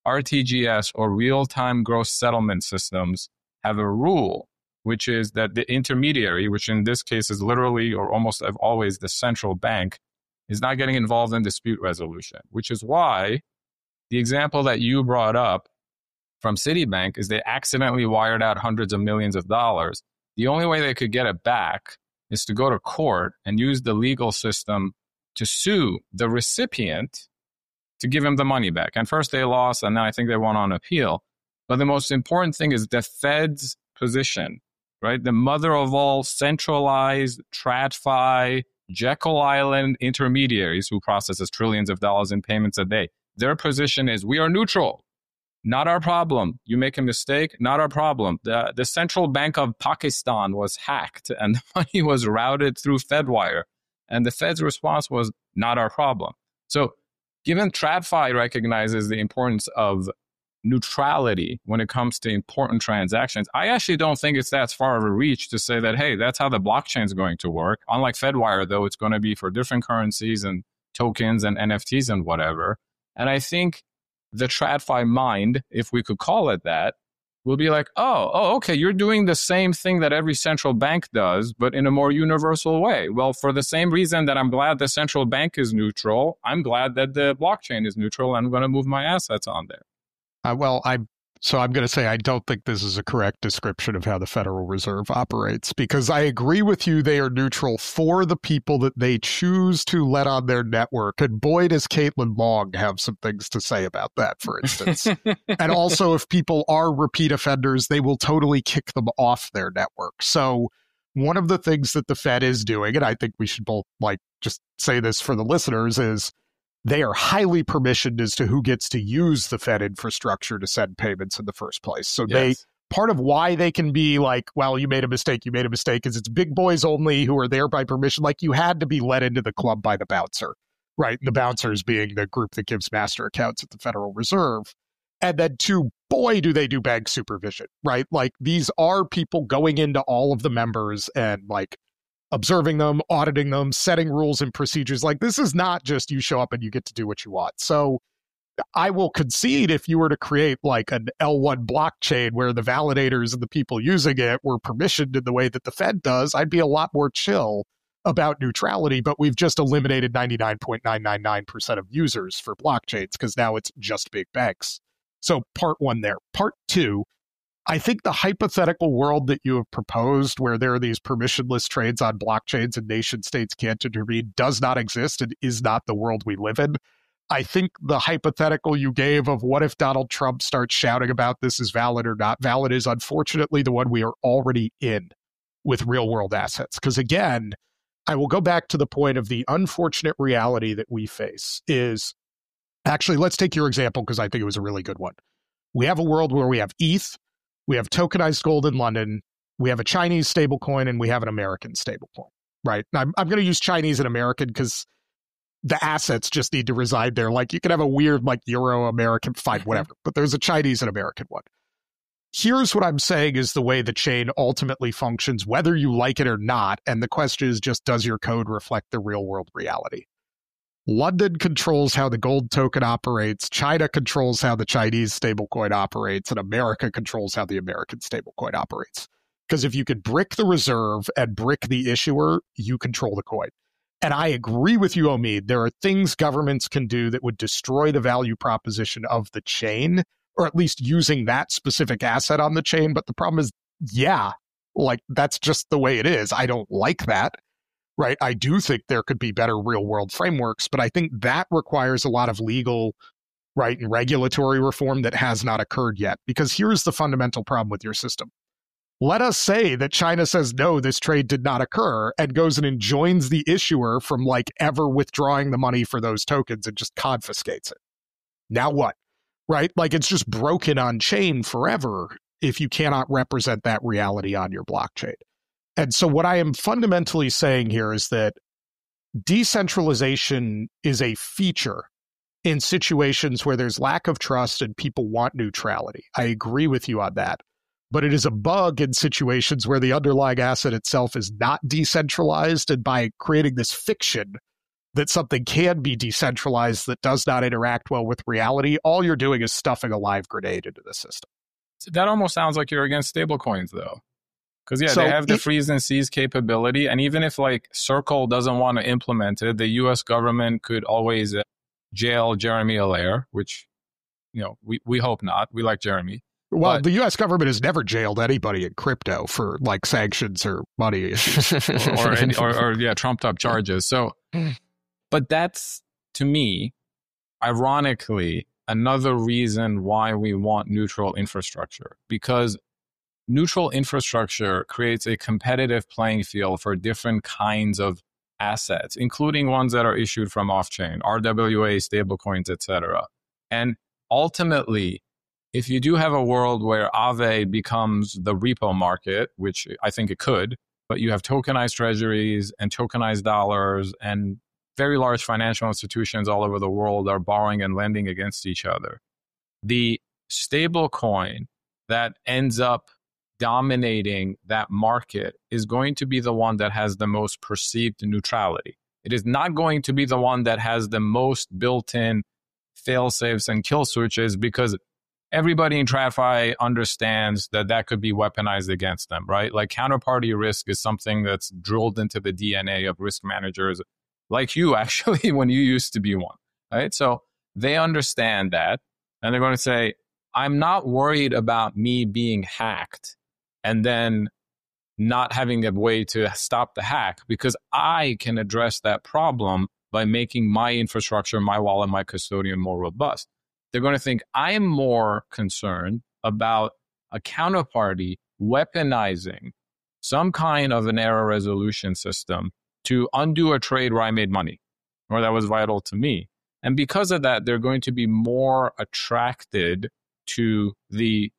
Speaker 1: RTGS or real-time gross settlement systems have a rule, which is that the intermediary, which in this case is literally or almost always the central bank, is not getting involved in dispute resolution, which is why the example that you brought up from Citibank is they accidentally wired out hundreds of millions of dollars. The only way they could get it back is to go to court and use the legal system to sue the recipient to give him the money back. And first they lost, and then I think they won on appeal. But the most important thing is the Fed's position, right? The mother of all centralized TradFi, Jekyll Island intermediaries who processes trillions of dollars in payments a day. Their position is, we are neutral. Not our problem. You make a mistake, not our problem. The Central Bank of Pakistan was hacked and the money was routed through Fedwire. And the Fed's response was, not our problem. So given TradFi recognizes the importance of neutrality when it comes to important transactions, I actually don't think it's that far of a reach to say that, hey, that's how the blockchain is going to work. Unlike Fedwire, though, it's going to be for different currencies and tokens and NFTs and whatever. And I think the TradFi mind, if we could call it that, will be like, oh, okay, you're doing the same thing that every central bank does, but in a more universal way. Well, for the same reason that I'm glad the central bank is neutral, I'm glad that the blockchain is neutral, and I'm going to move my assets on there.
Speaker 3: I'm going to say I don't think this is a correct description of how the Federal Reserve operates, because I agree with you, they are neutral for the people that they choose to let on their network. And boy, does Caitlin Long have some things to say about that, for instance. And also, if people are repeat offenders, they will totally kick them off their network. So one of the things that the Fed is doing, and I think we should both just say this for the listeners, is they are highly permissioned as to who gets to use the Fed infrastructure to send payments in the first place. So part of why they can be like, well, you made a mistake, is it's big boys only who are there by permission. Like, you had to be let into the club by the bouncer, right? The bouncers being the group that gives master accounts at the Federal Reserve. And then two, boy, do they do bank supervision, right? Like, these are people going into all of the members and observing them, auditing them, setting rules and procedures. Like, this is not just you show up and you get to do what you want. So I will concede if you were to create like an L1 blockchain where the validators and the people using it were permissioned in the way that the Fed does, I'd be a lot more chill about neutrality, but we've just eliminated 99.999% of users for blockchains because now it's just big banks. So part one there. Part two, I think the hypothetical world that you have proposed where there are these permissionless trades on blockchains and nation states can't intervene does not exist and is not the world we live in. I think the hypothetical you gave of what if Donald Trump starts shouting about this is valid or not valid is unfortunately the one we are already in with real world assets. Because again, I will go back to the point of the unfortunate reality that we face is, actually, let's take your example because I think it was a really good one. We have a world where we have ETH, we have tokenized gold in London, we have a Chinese stablecoin, and we have an American stablecoin, right? I'm going to use Chinese and American because the assets just need to reside there. Like you can have a weird like Euro-American, fine, whatever, but there's a Chinese and American one. Here's what I'm saying is the way the chain ultimately functions, whether you like it or not. And the question is just, does your code reflect the real world reality? London controls how the gold token operates, China controls how the Chinese stablecoin operates, and America controls how the American stablecoin operates. Because if you could brick the reserve and brick the issuer, you control the coin. And I agree with you, Omid. There are things governments can do that would destroy the value proposition of the chain, or at least using that specific asset on the chain. But the problem is, yeah, like that's just the way it is. I don't like that, right? I do think there could be better real world frameworks, but I think that requires a lot of legal, right, and regulatory reform that has not occurred yet. Because here's the fundamental problem with your system. Let us say that China says, no, this trade did not occur and goes and enjoins the issuer from like ever withdrawing the money for those tokens and just confiscates it. Now what? Right? Like it's just broken on chain forever if you cannot represent that reality on your blockchain. And so what I am fundamentally saying here is that decentralization is a feature in situations where there's lack of trust and people want neutrality. I agree with you on that. But it is a bug in situations where the underlying asset itself is not decentralized. And by creating this fiction that something can be decentralized that does not interact well with reality, all you're doing is stuffing a live grenade into the system.
Speaker 1: So that almost sounds like you're against stablecoins, though. Because, they have the freeze and seize capability. And even if, like, Circle doesn't want to implement it, the U.S. government could always jail Jeremy Allaire, which, we hope not. We like Jeremy.
Speaker 3: Well,
Speaker 1: but
Speaker 3: the U.S. government has never jailed anybody in crypto for, like, sanctions or money issues.
Speaker 1: or trumped-up charges. So... But that's, to me, ironically, another reason why we want neutral infrastructure. Because neutral infrastructure creates a competitive playing field for different kinds of assets, including ones that are issued from off-chain, RWA, stablecoins, etc. And ultimately, if you do have a world where Aave becomes the repo market, which I think it could, but you have tokenized treasuries and tokenized dollars and very large financial institutions all over the world are borrowing and lending against each other. The stable coin that ends up dominating that market is going to be the one that has the most perceived neutrality. It is not going to be the one that has the most built-in fail-safes and kill switches because everybody in TradFi understands that could be weaponized against them, right? Like counterparty risk is something that's drilled into the DNA of risk managers like you, actually, when you used to be one, right? So they understand that, and they're going to say, I'm not worried about me being hacked and then not having a way to stop the hack because I can address that problem by making my infrastructure, my wallet, my custodian more robust. They're going to think I am more concerned about a counterparty weaponizing some kind of an error resolution system to undo a trade where I made money or that was vital to me. And because of that, they're going to be more attracted to the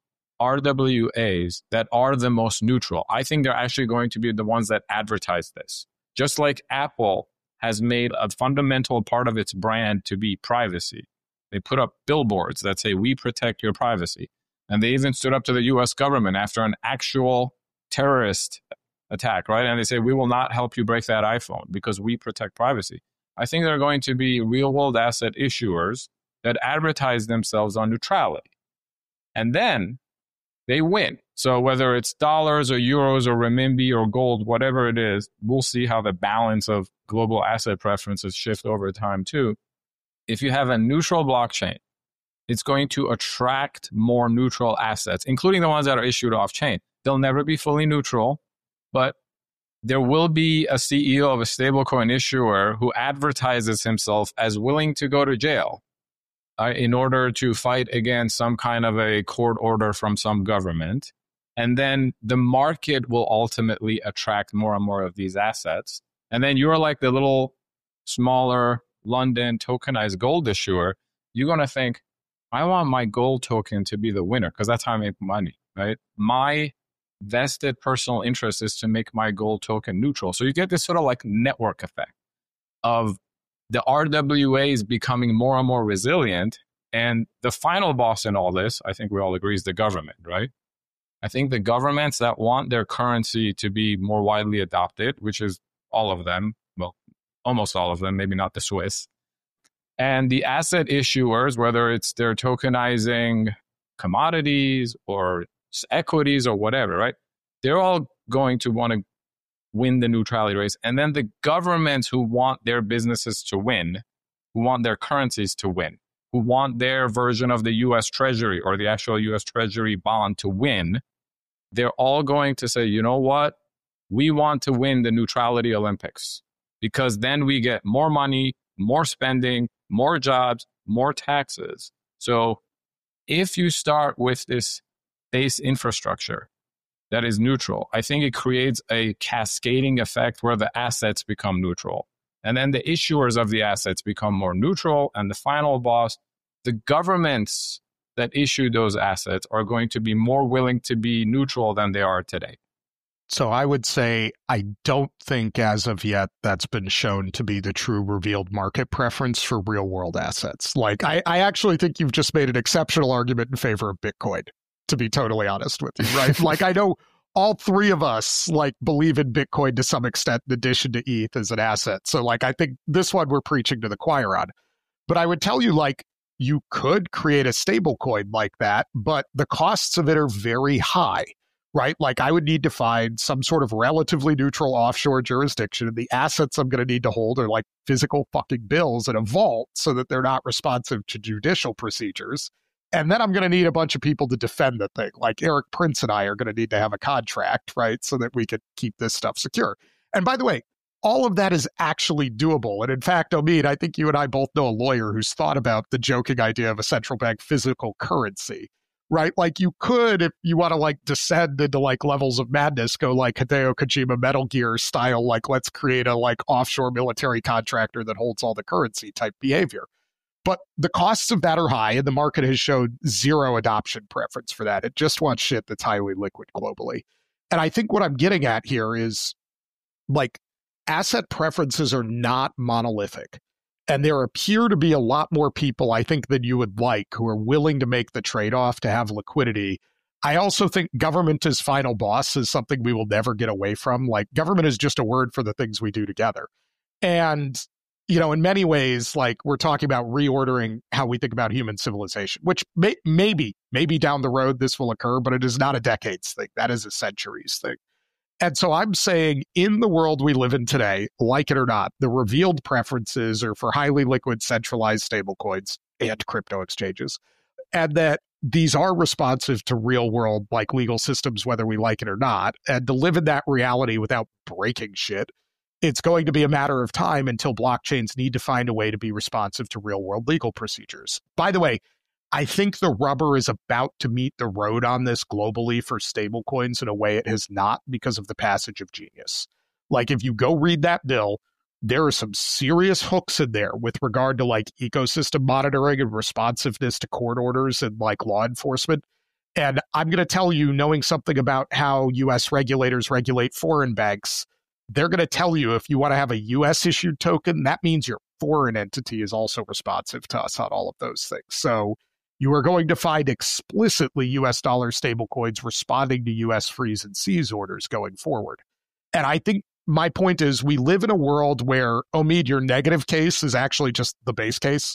Speaker 1: RWAs that are the most neutral. I think they're actually going to be the ones that advertise this. Just like Apple has made a fundamental part of its brand to be privacy. They put up billboards that say, we protect your privacy. And they even stood up to the US government after an actual terrorist attack, right? And they say, we will not help you break that iPhone because we protect privacy. I think there are going to be real world asset issuers that advertise themselves on neutrality. And then they win. So whether it's dollars or euros or renminbi or gold, whatever it is, we'll see how the balance of global asset preferences shift over time too. If you have a neutral blockchain, it's going to attract more neutral assets, including the ones that are issued off-chain. They'll never be fully neutral, but there will be a CEO of a stablecoin issuer who advertises himself as willing to go to jail in order to fight against some kind of a court order from some government. And then the market will ultimately attract more and more of these assets. And then you're like the little smaller London tokenized gold issuer. You're going to think, I want my gold token to be the winner because that's how I make money, right? My vested personal interest is to make my gold token neutral. So you get this sort of like network effect of the RWAs becoming more and more resilient. And the final boss in all this, I think we all agree, is the government, right? I think the governments that want their currency to be more widely adopted, which is all of them, well, almost all of them, maybe not the Swiss, and the asset issuers, whether it's they're tokenizing commodities or equities or whatever, right? They're all going to want to win the neutrality race. And then the governments who want their businesses to win, who want their currencies to win, who want their version of the US Treasury or the actual US Treasury bond to win, they're all going to say, you know what? We want to win the neutrality Olympics because then we get more money, more spending, more jobs, more taxes. So if you start with this base infrastructure that is neutral, I think it creates a cascading effect where the assets become neutral. And then the issuers of the assets become more neutral. And the final boss, the governments that issue those assets are going to be more willing to be neutral than they are today.
Speaker 3: So I would say I don't think as of yet that's been shown to be the true revealed market preference for real world assets. Like I actually think you've just made an exceptional argument in favor of Bitcoin, to be totally honest with you, right? Like I know all three of us like believe in Bitcoin to some extent in addition to ETH as an asset. So like I think this one we're preaching to the choir on. But I would tell you like you could create a stable coin like that, but the costs of it are very high. Right? Like I would need to find some sort of relatively neutral offshore jurisdiction. And the assets I'm going to need to hold are like physical fucking bills in a vault so that they're not responsive to judicial procedures. And then I'm going to need a bunch of people to defend the thing. Like Eric Prince and I are going to need to have a contract, right? So that we can keep this stuff secure. And by the way, all of that is actually doable. And in fact, Omid, I think you and I both know a lawyer who's thought about the joking idea of a central bank physical currency. Right? Like you could, if you want to like descend into like levels of madness, go like Hideo Kojima Metal Gear style, like let's create a like offshore military contractor that holds all the currency type behavior. But the costs of that are high and the market has showed zero adoption preference for that. It just wants shit that's highly liquid globally. And I think what I'm getting at here is like asset preferences are not monolithic. And there appear to be a lot more people, I think, than you would like who are willing to make the trade-off to have liquidity. I also think government as final boss is something we will never get away from. Like government is just a word for the things we do together. And, you know, in many ways, like we're talking about reordering how we think about human civilization, which maybe down the road this will occur, but it is not a decades thing. That is a centuries thing. And so I'm saying in the world we live in today, like it or not, the revealed preferences are for highly liquid centralized stablecoins and crypto exchanges, and that these are responsive to real world like legal systems, whether we like it or not. And to live in that reality without breaking shit, it's going to be a matter of time until blockchains need to find a way to be responsive to real world legal procedures. By the way, I think the rubber is about to meet the road on this globally for stablecoins in a way it has not because of the passage of Genius. Like if you go read that bill, there are some serious hooks in there with regard to like ecosystem monitoring and responsiveness to court orders and like law enforcement. And I'm going to tell you, knowing something about how US regulators regulate foreign banks, they're going to tell you if you want to have a US issued token, that means your foreign entity is also responsive to us on all of those things. So you are going to find explicitly US dollar stablecoins responding to US freeze and seize orders going forward. And I think my point is we live in a world where, Omid, your negative case is actually just the base case.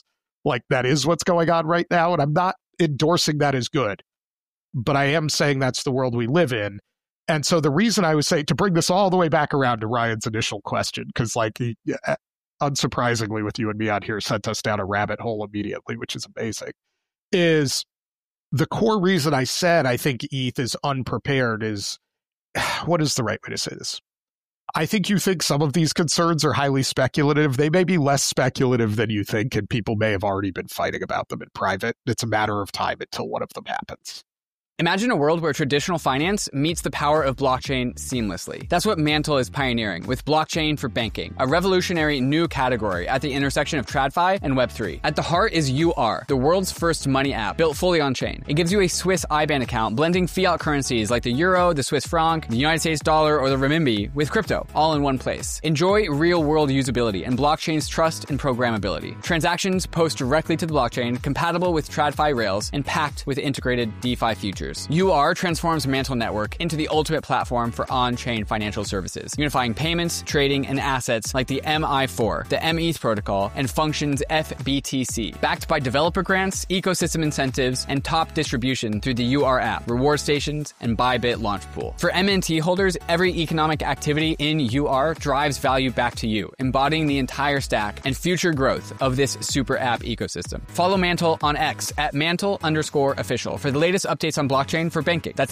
Speaker 3: Like, that is what's going on right now. And I'm not endorsing that as good, but I am saying that's the world we live in. And so the reason I was saying, to bring this all the way back around to Ryan's initial question, because like he, unsurprisingly with you and me out here, sent us down a rabbit hole immediately, which is amazing, is the core reason I said I think ETH is unprepared is, what is the right way to say this? I think you think some of these concerns are highly speculative. They may be less speculative than you think, and people may have already been fighting about them in private. It's a matter of time until one of them happens.
Speaker 4: Imagine a world where traditional finance meets the power of blockchain seamlessly. That's what Mantle is pioneering with blockchain for banking, a revolutionary new category at the intersection of TradFi and Web3. At the heart is UR, the world's first money app built fully on-chain. It gives you a Swiss IBAN account blending fiat currencies like the euro, the Swiss franc, the United States dollar, or the renminbi with crypto, all in one place. Enjoy real-world usability and blockchain's trust and programmability. Transactions post directly to the blockchain, compatible with TradFi rails, and packed with integrated DeFi features. UR transforms Mantle Network into the ultimate platform for on-chain financial services, unifying payments, trading, and assets like the MI4, the METH protocol, and Functions FBTC. Backed by developer grants, ecosystem incentives, and top distribution through the UR app, reward stations, and Bybit launch pool. For MNT holders, every economic activity in UR drives value back to you, embodying the entire stack and future growth of this super app ecosystem. Follow Mantle on X at Mantle_official for the latest updates on blockchain for banking. That's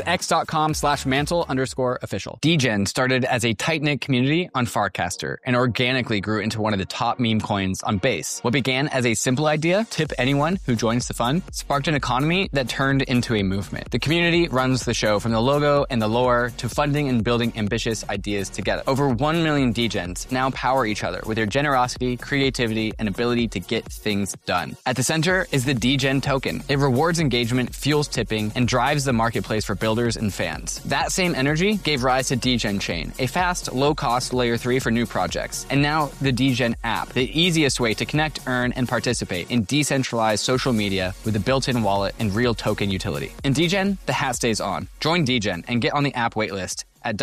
Speaker 4: x.com/Mantle_official. Degen started as a tight-knit community on Farcaster and organically grew into one of the top meme coins on Base. What began as a simple idea, tip anyone who joins the fund, sparked an economy that turned into a movement. The community runs the show from the logo and the lore to funding and building ambitious ideas together. Over 1 million Degens now power each other with their generosity, creativity, and ability to get things done. At the center is the Degen token. It rewards engagement, fuels tipping, and drives the marketplace for builders and fans. That same energy gave rise to Degen Chain, a fast, low-cost layer 3 for new projects. And now the Degen app, the easiest way to connect, earn, and participate in decentralized social media with a built-in wallet and real token utility. In Degen, the hat stays on. Join Degen and get on the app waitlist at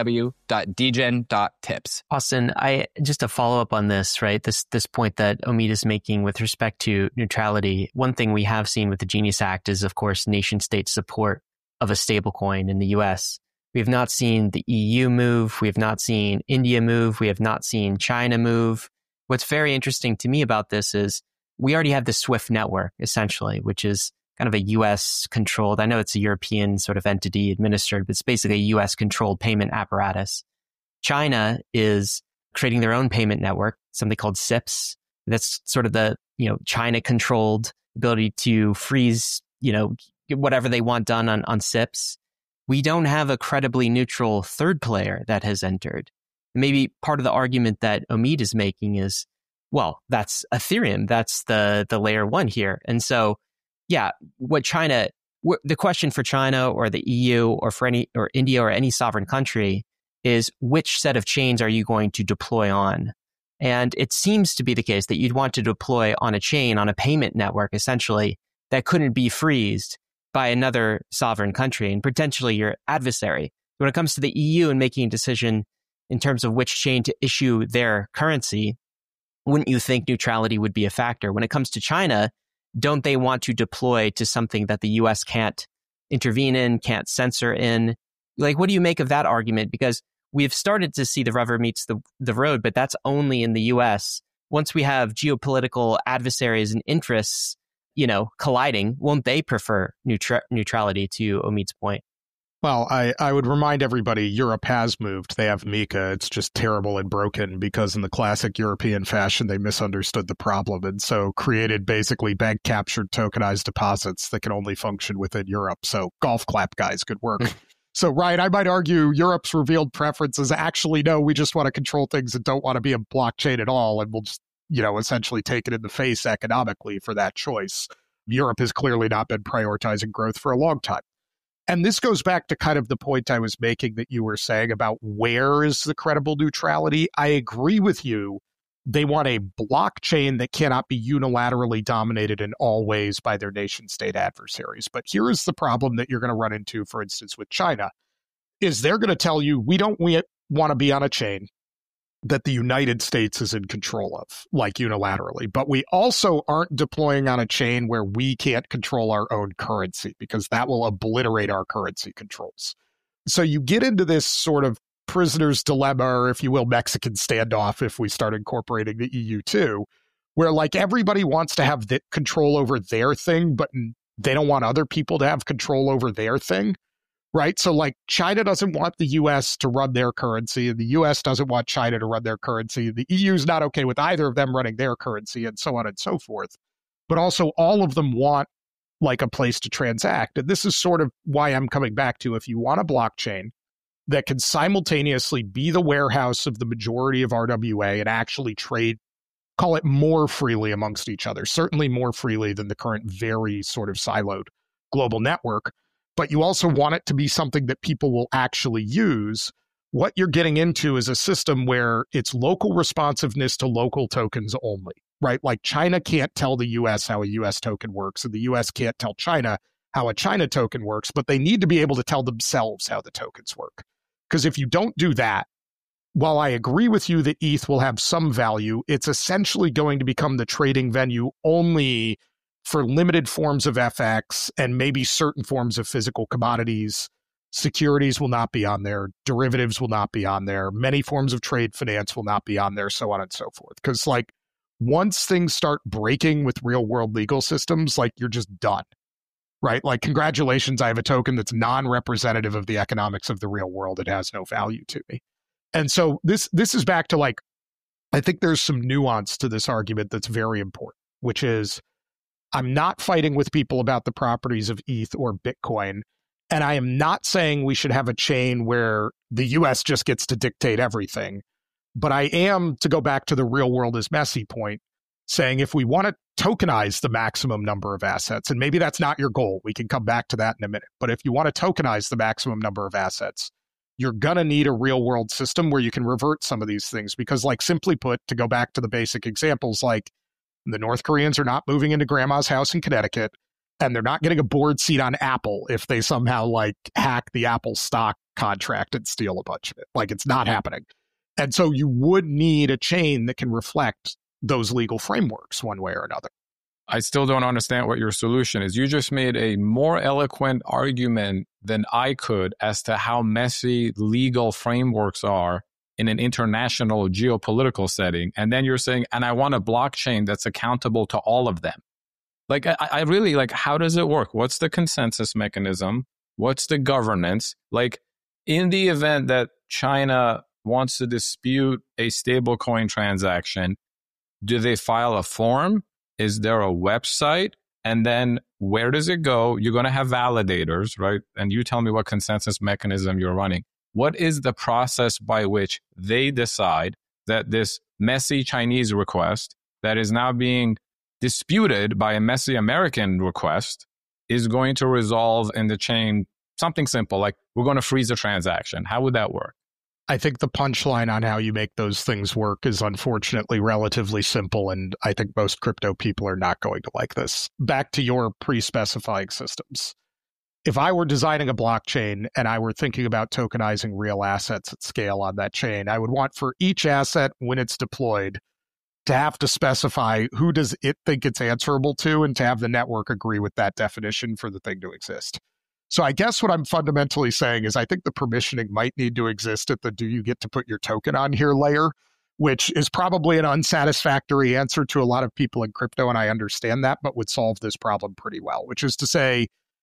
Speaker 4: www.degen.tips.
Speaker 2: Austin, just to follow up on this, right? This point that Omid is making with respect to neutrality. One thing we have seen with the Genius Act is, of course, nation state support of a stablecoin in the US. We have not seen the EU move. We have not seen India move. We have not seen China move. What's very interesting to me about this is we already have the SWIFT network, essentially, which is kind of a US controlled, I know it's a European sort of entity administered, but it's basically a US controlled payment apparatus. China is creating their own payment network, something called CIPS. That's sort of the, China controlled ability to freeze, whatever they want done on CIPS. We don't have a credibly neutral third player that has entered. Maybe part of the argument that Omid is making is, well, that's Ethereum. That's the layer 1 here. And so, yeah, the question for China or the EU or or India or any sovereign country is, which set of chains are you going to deploy on? And it seems to be the case that you'd want to deploy on a chain, on a payment network, essentially, that couldn't be freezed by another sovereign country and potentially your adversary. When it comes to the EU and making a decision in terms of which chain to issue their currency, wouldn't you think neutrality would be a factor? When it comes to China, don't they want to deploy to something that the US can't intervene in, can't censor in? Like, what do you make of that argument? Because we've started to see the rubber meets the road, but that's only in the US. Once we have geopolitical adversaries and interests, colliding, won't they prefer neutrality, to Omid's point?
Speaker 3: Well, I would remind everybody, Europe has moved. They have MiCA. It's just terrible and broken because in the classic European fashion, they misunderstood the problem and so created basically bank-captured tokenized deposits that can only function within Europe. So golf clap, guys. Good work. So, Ryan, I might argue Europe's revealed preference is actually, no, we just want to control things and don't want to be a blockchain at all. And we'll just, essentially take it in the face economically for that choice. Europe has clearly not been prioritizing growth for a long time. And this goes back to kind of the point I was making that you were saying about where is the credible neutrality. I agree with you. They want a blockchain that cannot be unilaterally dominated in all ways by their nation-state adversaries. But here is the problem that you're going to run into, for instance, with China, is they're going to tell you, we don't want to be on a chain. that the United States is in control of, like unilaterally. But we also aren't deploying on a chain where we can't control our own currency, because that will obliterate our currency controls. So you get into this sort of prisoner's dilemma, or if you will, Mexican standoff, if we start incorporating the EU too, where like everybody wants to have the control over their thing, but they don't want other people to have control over their thing, right? So like China doesn't want the US to run their currency, and the US doesn't want China to run their currency. The EU is not okay with either of them running their currency, and so on and so forth. But also all of them want like a place to transact. And this is sort of why I'm coming back to, if you want a blockchain that can simultaneously be the warehouse of the majority of RWA and actually trade, call it more freely amongst each other, certainly more freely than the current very sort of siloed global network, but you also want it to be something that people will actually use, what you're getting into is a system where it's local responsiveness to local tokens only, right? Like China can't tell the US how a US token works, and the US can't tell China how a China token works, but they need to be able to tell themselves how the tokens work. Because if you don't do that, while I agree with you that ETH will have some value, it's essentially going to become the trading venue only for limited forms of FX and maybe certain forms of physical commodities. Securities will not be on there. Derivatives will not be on there. Many forms of trade finance will not be on there, so on and so forth. Because like once things start breaking with real world legal systems, like you're just done. Right? Like, congratulations, I have a token that's non-representative of the economics of the real world. It has no value to me. And so this is back to like, I think there's some nuance to this argument that's very important, which is I'm not fighting with people about the properties of ETH or Bitcoin. And I am not saying we should have a chain where the US just gets to dictate everything. But I am, to go back to the real world is messy point, saying if we want to tokenize the maximum number of assets, and maybe that's not your goal, we can come back to that in a minute, but if you want to tokenize the maximum number of assets, you're going to need a real world system where you can revert some of these things. Because like simply put, to go back to the basic examples, like the North Koreans are not moving into grandma's house in Connecticut, and they're not getting a board seat on Apple if they somehow like hack the Apple stock contract and steal a bunch of it. Like it's not happening. And so you would need a chain that can reflect those legal frameworks one way or another.
Speaker 1: I still don't understand what your solution is. You just made a more eloquent argument than I could as to how messy legal frameworks are in an international geopolitical setting. And then you're saying, and I want a blockchain that's accountable to all of them. Like, I really, like, how does it work? What's the consensus mechanism? What's the governance? Like, in the event that China wants to dispute a stablecoin transaction, do they file a form? Is there a website? And then where does it go? You're going to have validators, right? And you tell me what consensus mechanism you're running. What is the process by which they decide that this messy Chinese request that is now being disputed by a messy American request is going to resolve in the chain? Something simple, like we're going to freeze a transaction. How would that work?
Speaker 3: I think the punchline on how you make those things work is unfortunately relatively simple, and I think most crypto people are not going to like this. Back to your pre-specifying systems. If I were designing a blockchain and I were thinking about tokenizing real assets at scale on that chain, I would want for each asset when it's deployed to have to specify who does it think it's answerable to, and to have the network agree with that definition for the thing to exist. So I guess what I'm fundamentally saying is I think the permissioning might need to exist at the do you get to put your token on here layer, which is probably an unsatisfactory answer to a lot of people in crypto, and I understand that, but would solve this problem pretty well, which is to say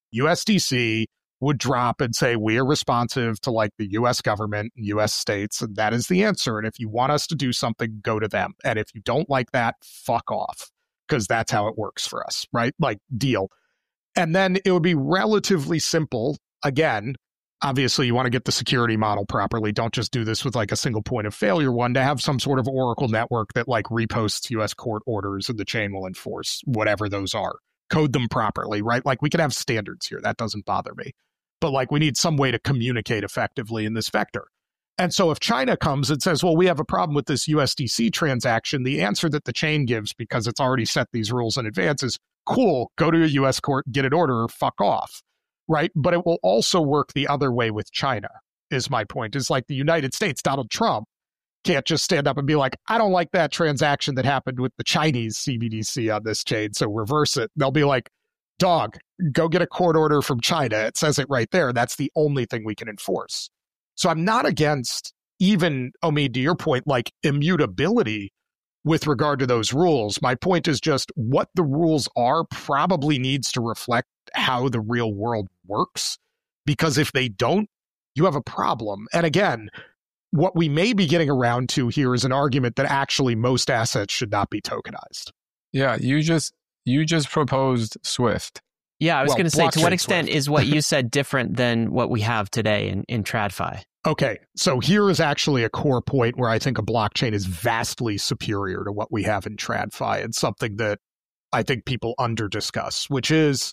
Speaker 3: USDC would drop and say we are responsive to like the US government, US states, and that is the answer. And if you want us to do something, go to them. And if you don't like that, fuck off, because that's how it works for us, right? Like, deal. And then it would be relatively simple. Again, obviously you want to get the security model properly. Don't just do this with like a single point of failure one, to have some sort of Oracle network that like reposts US court orders and the chain will enforce whatever those are. Code them properly, right? Like we could have standards here. That doesn't bother me. But like we need some way to communicate effectively in this vector. And so if China comes and says, well, we have a problem with this USDC transaction, the answer that the chain gives, because it's already set these rules in advance, is cool, go to a US court, get an order, fuck off, right? But it will also work the other way with China, is my point. Is like the United States, Donald Trump can't just stand up and be like, I don't like that transaction that happened with the Chinese CBDC on this chain, so reverse it. They'll be like, dog, go get a court order from China. It says it right there. That's the only thing we can enforce. So I'm not against even, Omid, to your point, like immutability with regard to those rules. My point is just what the rules are probably needs to reflect how the real world works. Because if they don't, you have a problem. And again, what we may be getting around to here is an argument that actually most assets should not be tokenized.
Speaker 1: Yeah, you just proposed SWIFT.
Speaker 2: Yeah, I was going to say, to what extent
Speaker 3: SWIFT.
Speaker 2: is what you said different than what we have today in TradFi?
Speaker 3: Okay, so here is actually a core point where I think a blockchain is vastly superior to what we have in TradFi. It's something that I think people under-discuss, which is,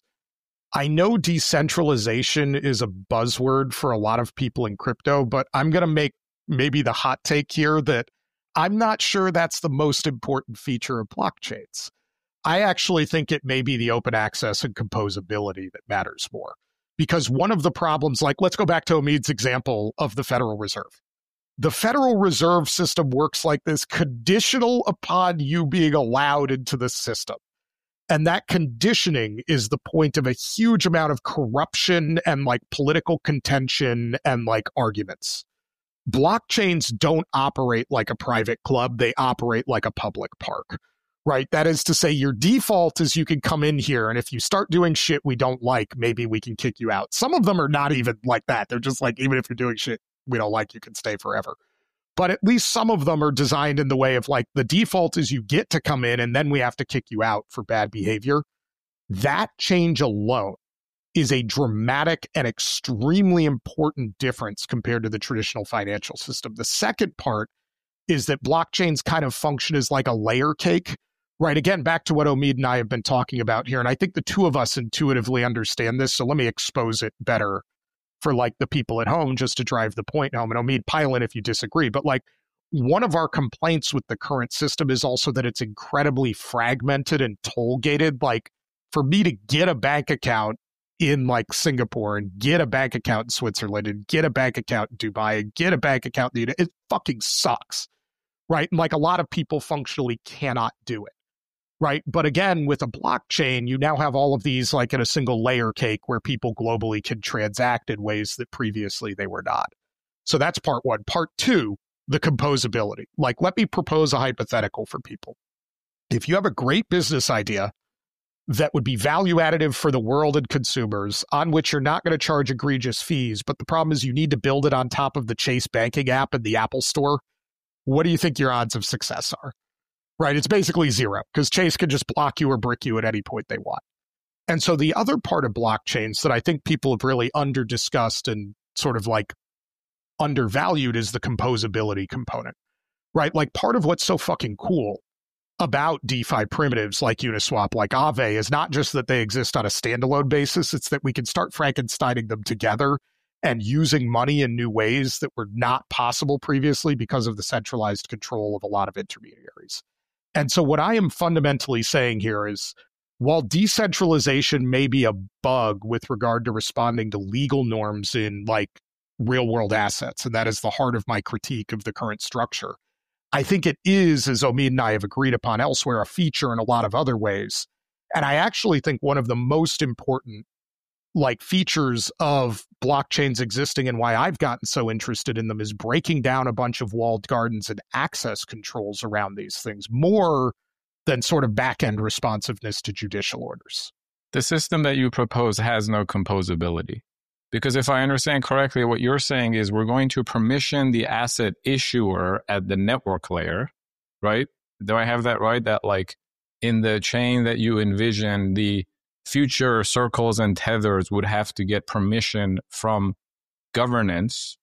Speaker 3: I know decentralization is a buzzword for a lot of people in crypto, but I'm going to make maybe the hot take here that I'm not sure that's the most important feature of blockchains. I actually think it may be the open access and composability that matters more. Because one of the problems, like let's go back to Omid's example of the Federal Reserve. The Federal Reserve System works like this, conditional upon you being allowed into the system. And that conditioning is the point of a huge amount of corruption and like political contention and like arguments. Blockchains don't operate like a private club. They operate like a public park, right? That is to say, your default is you can come in here, and if you start doing shit we don't like, maybe we can kick you out. Some of them are not even like that. They're just like, even if you're doing shit we don't like, you can stay forever. But at least some of them are designed in the way of like, the default is you get to come in and then we have to kick you out for bad behavior. That change alone is a dramatic and extremely important difference compared to the traditional financial system. The second part is that blockchains kind of function as like a layer cake, right? Again, back to what Omid and I have been talking about here. And I think the two of us intuitively understand this. So let me expose it better for like the people at home, just to drive the point home. And Omid, pile in if you disagree. But like, one of our complaints with the current system is also that it's incredibly fragmented and toll gated. Like, for me to get a bank account in like Singapore and get a bank account in Switzerland and get a bank account in Dubai and get a bank account in the United, it fucking sucks, right? And like, a lot of people functionally cannot do it, right? But again, with a blockchain, you now have all of these like in a single layer cake where people globally can transact in ways that previously they were not. So that's part one. Part two, the composability. Like, let me propose a hypothetical for people. If you have a great business idea that would be value additive for the world and consumers, on which you're not going to charge egregious fees, but the problem is you need to build it on top of the Chase banking app in the Apple Store, what do you think your odds of success are? Right? It's basically zero, because Chase can just block you or brick you at any point they want. And so the other part of blockchains that I think people have really under-discussed and sort of like undervalued is the composability component, right? Like, part of what's so fucking cool about DeFi primitives like Uniswap, like Aave, is not just that they exist on a standalone basis, it's that we can start Frankensteining them together and using money in new ways that were not possible previously because of the centralized control of a lot of intermediaries. And so what I am fundamentally saying here is, while decentralization may be a bug with regard to responding to legal norms in like real world assets, and that is the heart of my critique of the current structure, I think it is, as Omid and I have agreed upon elsewhere, a feature in a lot of other ways. And I actually think one of the most important like features of blockchains existing and why I've gotten so interested in them is breaking down a bunch of walled gardens and access controls around these things, more than sort of back-end responsiveness to judicial orders.
Speaker 1: The system that you propose has no composability. Because if I understand correctly, what you're saying is we're going to permission the asset issuer at the network layer, right? Do I have that right? That like in the chain that you envision, the future circles and tethers would have to get permission from governance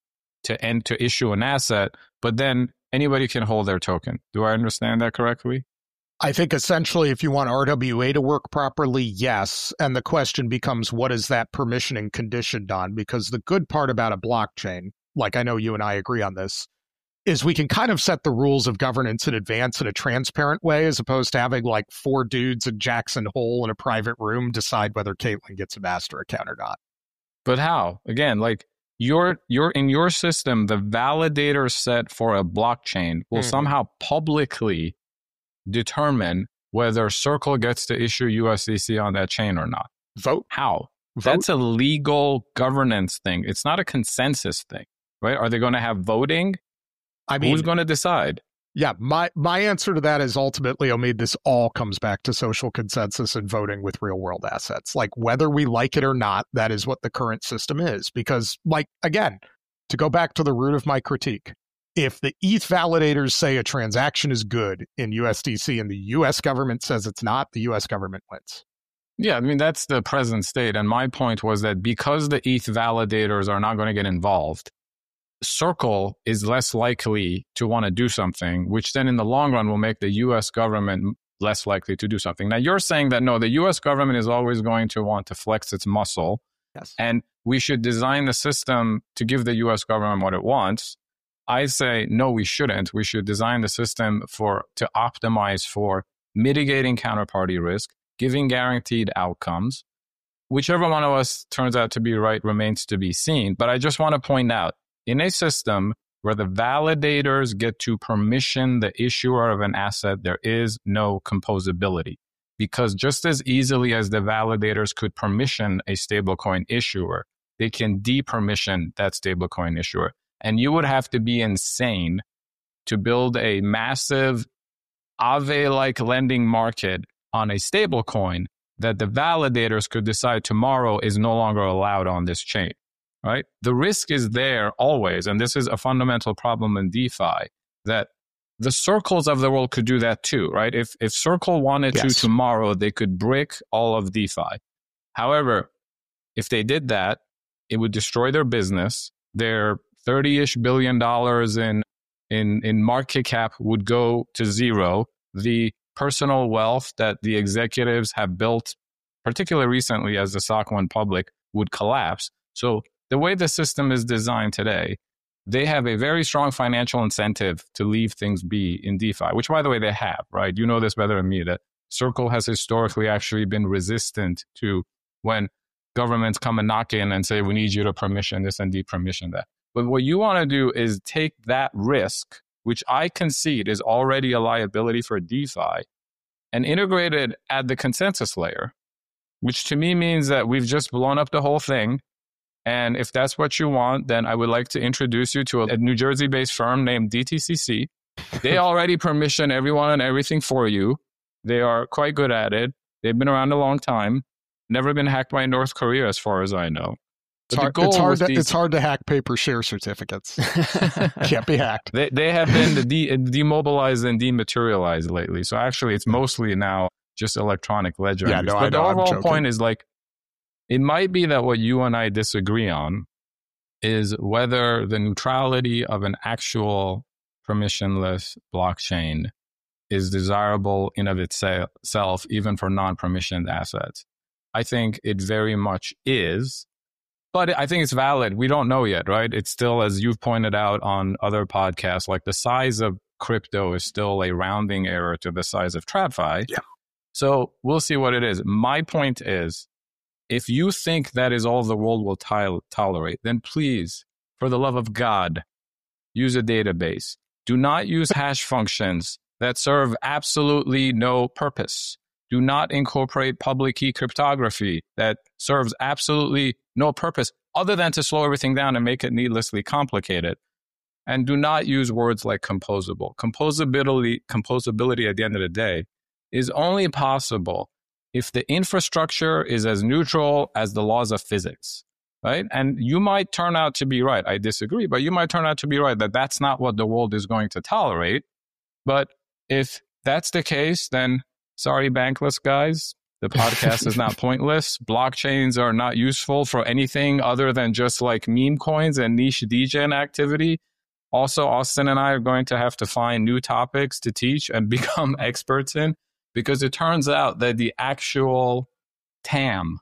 Speaker 1: to issue an asset, but then anybody can hold their token. Do I understand that correctly?
Speaker 3: I think essentially if you want RWA to work properly, yes. And the question becomes, what is that permissioning conditioned on? Because the good part about a blockchain, like I know you and I agree on this, is we can kind of set the rules of governance in advance in a transparent way, as opposed to having like 4 dudes in Jackson Hole in a private room decide whether Caitlin gets a master account or not.
Speaker 1: But how? Again, like You're in your system, the validator set for a blockchain will somehow publicly determine whether Circle gets to issue USDC on that chain or not.
Speaker 3: Vote.
Speaker 1: How?
Speaker 3: Vote.
Speaker 1: That's a legal governance thing. It's not a consensus thing, right? Are they going to have voting?
Speaker 3: I mean,
Speaker 1: who's going to decide?
Speaker 3: Yeah, my answer to that is ultimately, Omid, this all comes back to social consensus and voting with real world assets. Like, whether we like it or not, that is what the current system is. Because, like, again, to go back to the root of my critique, if the ETH validators say a transaction is good in USDC and the US government says it's not, the US government wins.
Speaker 1: Yeah, I mean, that's the present state. And my point was that because the ETH validators are not going to get involved, Circle is less likely to want to do something, which then in the long run will make the US government less likely to do something. Now, you're saying that, no, the US government is always going to want to flex its muscle.
Speaker 3: Yes.
Speaker 1: And we should design the system to give the US government what it wants. I say, no, we shouldn't. We should design the system to optimize for mitigating counterparty risk, giving guaranteed outcomes. Whichever one of us turns out to be right remains to be seen. But I just want to point out, in a system where the validators get to permission the issuer of an asset, there is no composability. Because just as easily as the validators could permission a stablecoin issuer, they can depermission that stablecoin issuer. And you would have to be insane to build a massive Aave-like lending market on a stablecoin that the validators could decide tomorrow is no longer allowed on this chain. Right? The risk is there always, and this is a fundamental problem in DeFi, that the Circles of the world could do that too, right? If Circle wanted to tomorrow, they could brick all of DeFi. However, if they did that, it would destroy their business. Their $30-ish billion in market cap would go to zero. The personal wealth that the executives have built, particularly recently as the stock went public, would collapse. So the way the system is designed today, they have a very strong financial incentive to leave things be in DeFi, which, by the way, they have, right? You know this better than me, that Circle has historically actually been resistant to when governments come and knock in and say, we need you to permission this and depermission that. But what you want to do is take that risk, which I concede is already a liability for DeFi, and integrate it at the consensus layer, which to me means that we've just blown up the whole thing. And if that's what you want, then I would like to introduce you to a New Jersey-based firm named DTCC. They already permission everyone and everything for you. They are quite good at it. They've been around a long time. Never been hacked by North Korea, as far as I know.
Speaker 3: It's hard to hack paper share certificates. Can't be hacked.
Speaker 1: They have been demobilized and dematerialized lately. So actually, it's mostly now just electronic ledger.
Speaker 3: Yeah, no,
Speaker 1: but the overall point is, like, it might be that what you and I disagree on is whether the neutrality of an actual permissionless blockchain is desirable in of itself, even for non-permissioned assets. I think it very much is, but I think it's valid. We don't know yet, right? It's still, as you've pointed out on other podcasts, like the size of crypto is still a rounding error to the size of TradFi.
Speaker 3: Yeah.
Speaker 1: So we'll see what it is. My point is, if you think that is all the world will tolerate, then please, for the love of God, use a database. Do not use hash functions that serve absolutely no purpose. Do not incorporate public key cryptography that serves absolutely no purpose other than to slow everything down and make it needlessly complicated. And do not use words like composable. Composability at the end of the day is only possible if the infrastructure is as neutral as the laws of physics, right? And you might turn out to be right. I disagree, but you might turn out to be right that that's not what the world is going to tolerate. But if that's the case, then sorry, Bankless guys, the podcast is not pointless. Blockchains are not useful for anything other than just like meme coins and niche degen activity. Also, Austin and I are going to have to find new topics to teach and become experts in, because it turns out that the actual TAM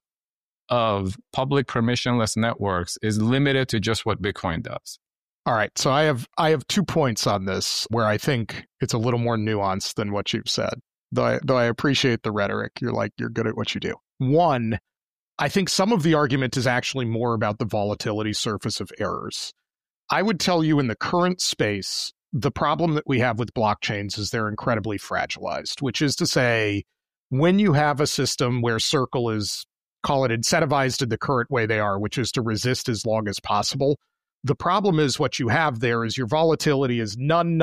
Speaker 1: of public permissionless networks is limited to just what Bitcoin does.
Speaker 3: All right. So I have 2 points on this where I think it's a little more nuanced than what you've said. Though I appreciate the rhetoric. You're good at what you do. One, I think some of the argument is actually more about the volatility surface of errors. I would tell you in the current space, the problem that we have with blockchains is they're incredibly fragilized, which is to say, when you have a system where Circle is, call it incentivized in the current way they are, which is to resist as long as possible, the problem is what you have there is your volatility is none.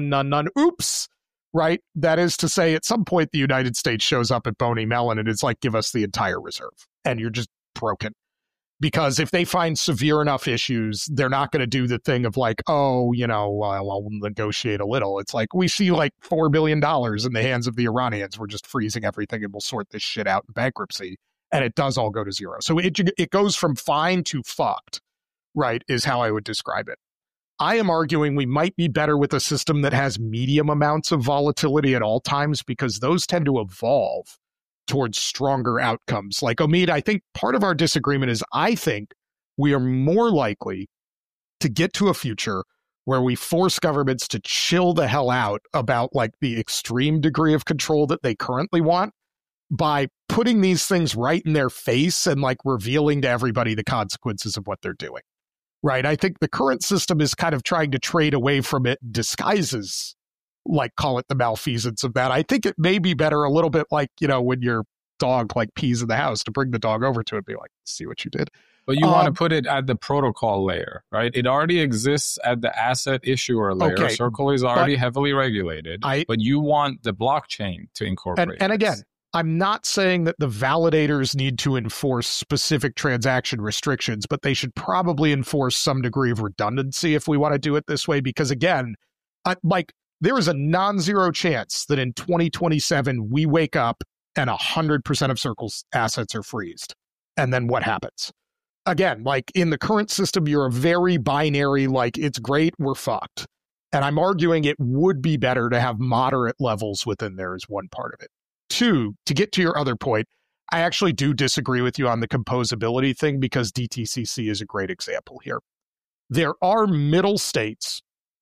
Speaker 3: Oops, right? That is to say, at some point, the United States shows up at Boney Mellon and it's like, give us the entire reserve. And you're just broken. Because if they find severe enough issues, they're not going to do the thing of like, oh, we'll negotiate a little. It's like, we see like $4 billion in the hands of the Iranians. We're just freezing everything and we'll sort this shit out in bankruptcy. And it does all go to zero. So it goes from fine to fucked, right, is how I would describe it. I am arguing we might be better with a system that has medium amounts of volatility at all times because those tend to evolve towards stronger outcomes. Like Omid, I think part of our disagreement is I think we are more likely to get to a future where we force governments to chill the hell out about like the extreme degree of control that they currently want by putting these things right in their face and like revealing to everybody the consequences of what they're doing. Right. I think the current system is kind of trying to trade away from it, disguises, like call it the malfeasance of that. I think it may be better a little bit like, when your dog like pees in the house to bring the dog over to it and be like, see what you did.
Speaker 1: But you want to put it at the protocol layer, right? It already exists at the asset issuer layer. Okay, Circle is already heavily regulated, but you want the blockchain to incorporate
Speaker 3: and again, I'm not saying that the validators need to enforce specific transaction restrictions, but they should probably enforce some degree of redundancy if we want to do it this way. Because again, there is a non-zero chance that in 2027, we wake up and 100% of Circle's assets are freezed. And then what happens? Again, like in the current system, you're a very binary, like it's great, we're fucked. And I'm arguing it would be better to have moderate levels within there as one part of it. Two, to get to your other point, I actually do disagree with you on the composability thing because DTCC is a great example here. There are middle states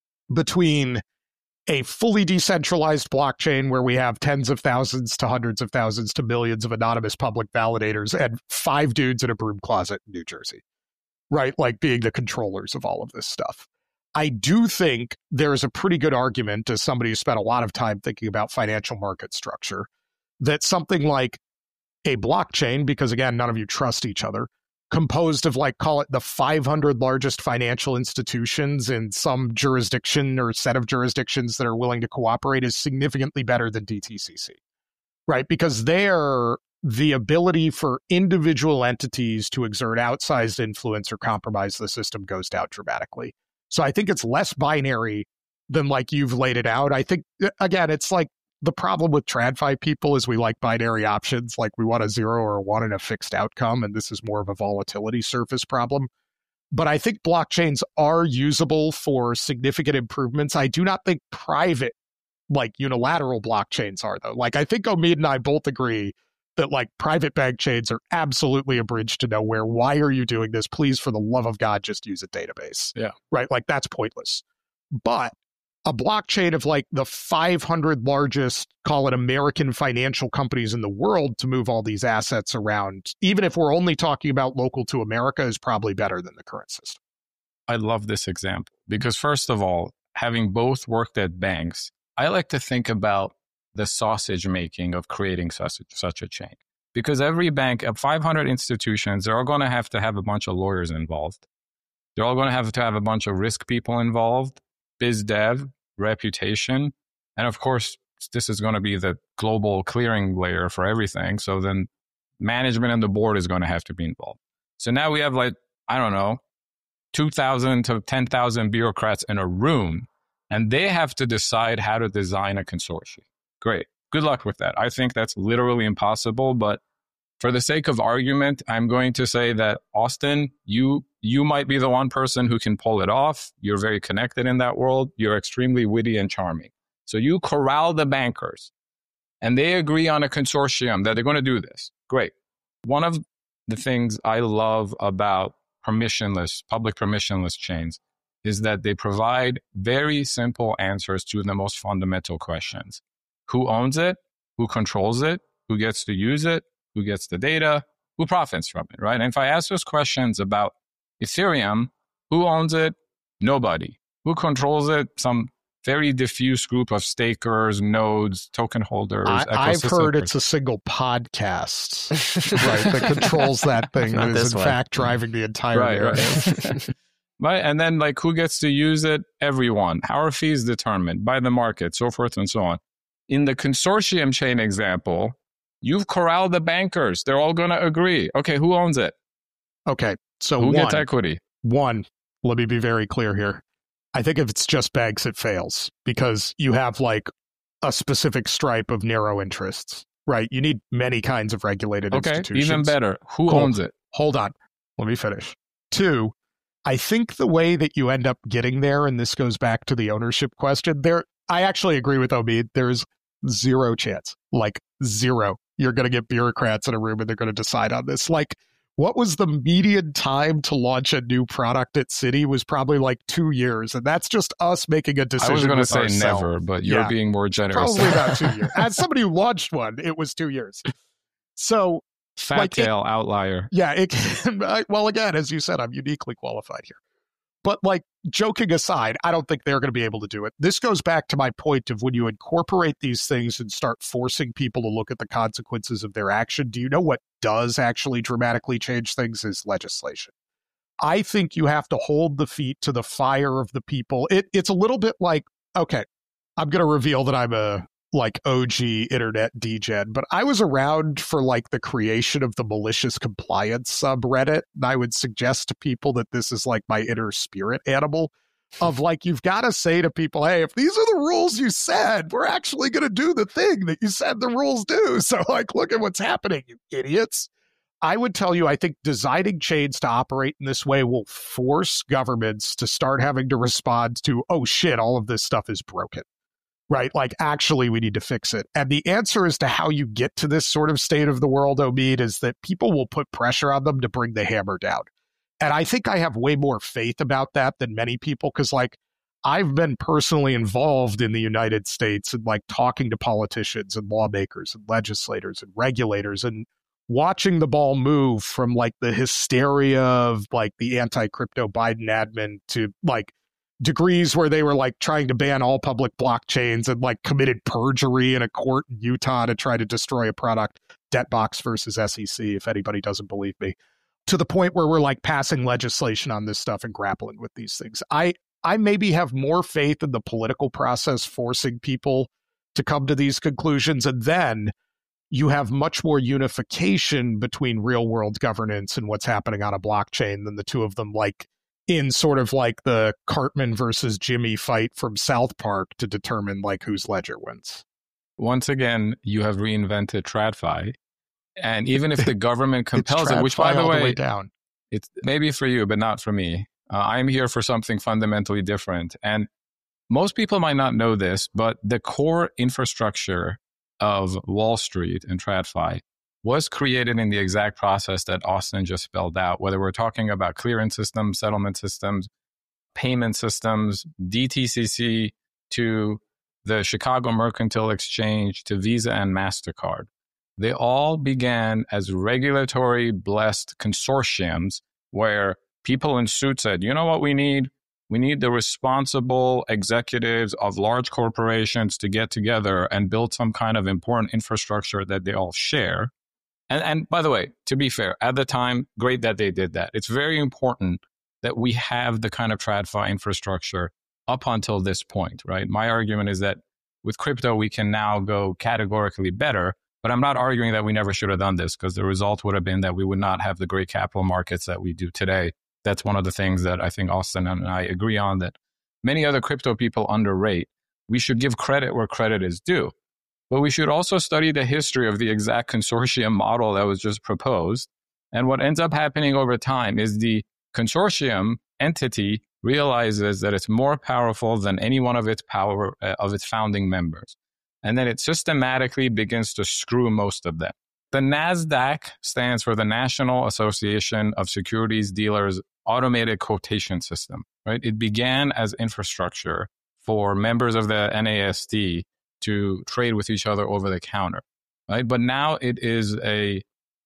Speaker 3: between a fully decentralized blockchain where we have tens of thousands to hundreds of thousands to millions of anonymous public validators and 5 dudes in a broom closet in New Jersey, right? Like being the controllers of all of this stuff. I do think there is a pretty good argument, as somebody who spent a lot of time thinking about financial market structure, that something like a blockchain, because again, none of you trust each other, composed of like, call it the 500 largest financial institutions in some jurisdiction or set of jurisdictions that are willing to cooperate is significantly better than DTCC, right? Because there, the ability for individual entities to exert outsized influence or compromise the system goes down dramatically. So I think it's less binary than like you've laid it out. I think, again, it's like, the problem with TradFi people is we like binary options, like we want a 0 or a 1 and a fixed outcome, and this is more of a volatility surface problem. But I think blockchains are usable for significant improvements. I do not think private, like unilateral blockchains are, though. Like I think Omid and I both agree that like private bank chains are absolutely a bridge to nowhere. Why are you doing this? Please, for the love of God, just use a database.
Speaker 1: Yeah.
Speaker 3: Right? Like that's pointless. But a blockchain of like the 500 largest, call it American financial companies in the world to move all these assets around, even if we're only talking about local to America, is probably better than the current system.
Speaker 1: I love this example because first of all, having both worked at banks, I like to think about the sausage making of creating such a chain. Because every bank, 500 institutions, they're all going to have a bunch of lawyers involved. They're all going to have a bunch of risk people involved, biz dev, reputation, and of course, this is going to be the global clearing layer for everything. So then management and the board is going to have to be involved. So now we have 2,000 to 10,000 bureaucrats in a room, and they have to decide how to design a consortium. Great. Good luck with that. I think that's literally impossible, but for the sake of argument, I'm going to say that, Austin, you might be the one person who can pull it off. You're very connected in that world. You're extremely witty and charming. So you corral the bankers, and they agree on a consortium that they're going to do this. Great. One of the things I love about public permissionless chains is that they provide very simple answers to the most fundamental questions. Who owns it? Who controls it? Who gets to use it? Who gets the data? who profits from it, right? And if I ask those questions about Ethereum, who owns it? Nobody. Who controls it? Some very diffuse group of stakers, nodes, token holders.
Speaker 3: I've heard it's a single podcast, right, that controls that thing that is in fact driving the entire narrative.
Speaker 1: Right. And then like who gets to use it? Everyone. How are fees determined? By the market, so forth and so on. In the consortium chain example, you've corralled the bankers. They're all going to agree. Okay, who owns it?
Speaker 3: Okay, so
Speaker 1: who gets equity?
Speaker 3: One, let me be very clear here. I think if it's just banks, it fails because you have like a specific stripe of narrow interests, right? You need many kinds of regulated institutions.
Speaker 1: Even better. Who owns it?
Speaker 3: Hold on. Let me finish. Two, I think the way that you end up getting there, and this goes back to the ownership question, I actually agree with Omid. There's zero chance, like zero. You're going to get bureaucrats in a room and they're going to decide on this. Like, what was the median time to launch a new product at Citi was probably like 2 years. And that's just us making a decision. I was
Speaker 1: going to say never, but you're being more generous.
Speaker 3: Probably about 2 years. As somebody who launched one, it was 2 years. So
Speaker 1: fat tail outlier.
Speaker 3: Yeah. Well, again, as you said, I'm uniquely qualified here. But like joking aside, I don't think they're going to be able to do it. This goes back to my point of when you incorporate these things and start forcing people to look at the consequences of their action, do you know what does actually dramatically change things is legislation. I think you have to hold the feet to the fire of the people. It's a little bit like, okay, I'm going to reveal that I'm a like OG internet degen, but I was around for like the creation of the malicious compliance subreddit. And I would suggest to people that this is like my inner spirit animal of like, you've got to say to people, hey, if these are the rules you said, we're actually going to do the thing that you said the rules do. So like, look at what's happening, you idiots. I would tell you, I think designing chains to operate in this way will force governments to start having to respond to, oh shit, all of this stuff is broken. Right? Like, actually, we need to fix it. And the answer as to how you get to this sort of state of the world, Omid, is that people will put pressure on them to bring the hammer down. And I think I have way more faith about that than many people, because, like, I've been personally involved in the United States and, like, talking to politicians and lawmakers and legislators and regulators and watching the ball move from, like, the hysteria of, like, the anti-crypto Biden admin to, like, degrees where they were like trying to ban all public blockchains and like committed perjury in a court in Utah to try to destroy a product, Debtbox versus SEC, if anybody doesn't believe me, to the point where we're like passing legislation on this stuff and grappling with these things. I maybe have more faith in the political process forcing people to come to these conclusions. And then you have much more unification between real world governance and what's happening on a blockchain than the two of them, like in sort of like the Cartman versus Jimmy fight from South Park to determine like whose ledger wins.
Speaker 1: Once again, you have reinvented TradFi. And even if the government compels it, which by the way,
Speaker 3: down.
Speaker 1: It's maybe for you, but not for me. I'm here for something fundamentally different. And most people might not know this, but the core infrastructure of Wall Street and TradFi was created in the exact process that Austin just spelled out, whether we're talking about clearance systems, settlement systems, payment systems, DTCC to the Chicago Mercantile Exchange to Visa and MasterCard. They all began as regulatory blessed consortiums where people in suits said, you know what we need? We need the responsible executives of large corporations to get together and build some kind of important infrastructure that they all share. And by the way, to be fair, at the time, great that they did that. It's very important that we have the kind of TradFi infrastructure up until this point, right? My argument is that with crypto, we can now go categorically better, but I'm not arguing that we never should have done this because the result would have been that we would not have the great capital markets that we do today. That's one of the things that I think Austin and I agree on that many other crypto people underrate. We should give credit where credit is due. But we should also study the history of the exact consortium model that was just proposed. And what ends up happening over time is the consortium entity realizes that it's more powerful than any one of its founding members. And then it systematically begins to screw most of them. The NASDAQ stands for the National Association of Securities Dealers Automated Quotation System, right? It began as infrastructure for members of the NASD to trade with each other over the counter, right? But now it is a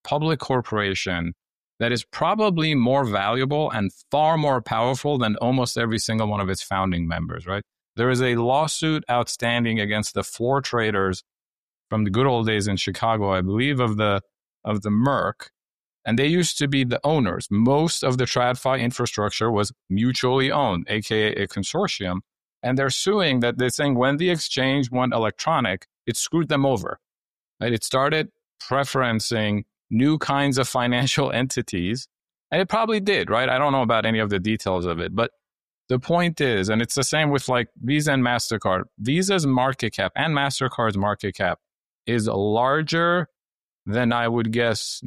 Speaker 1: public corporation that is probably more valuable and far more powerful than almost every single one of its founding members, right? There is a lawsuit outstanding against the floor traders from the good old days in Chicago, I believe, of the Merck. And they used to be the owners. Most of the TradFi infrastructure was mutually owned, aka a consortium. And they're suing that they're saying when the exchange went electronic, it screwed them over. Right? It started preferencing new kinds of financial entities. And it probably did, right? I don't know about any of the details of it. But the point is, and it's the same with like Visa and MasterCard, Visa's market cap and MasterCard's market cap is larger than I would guess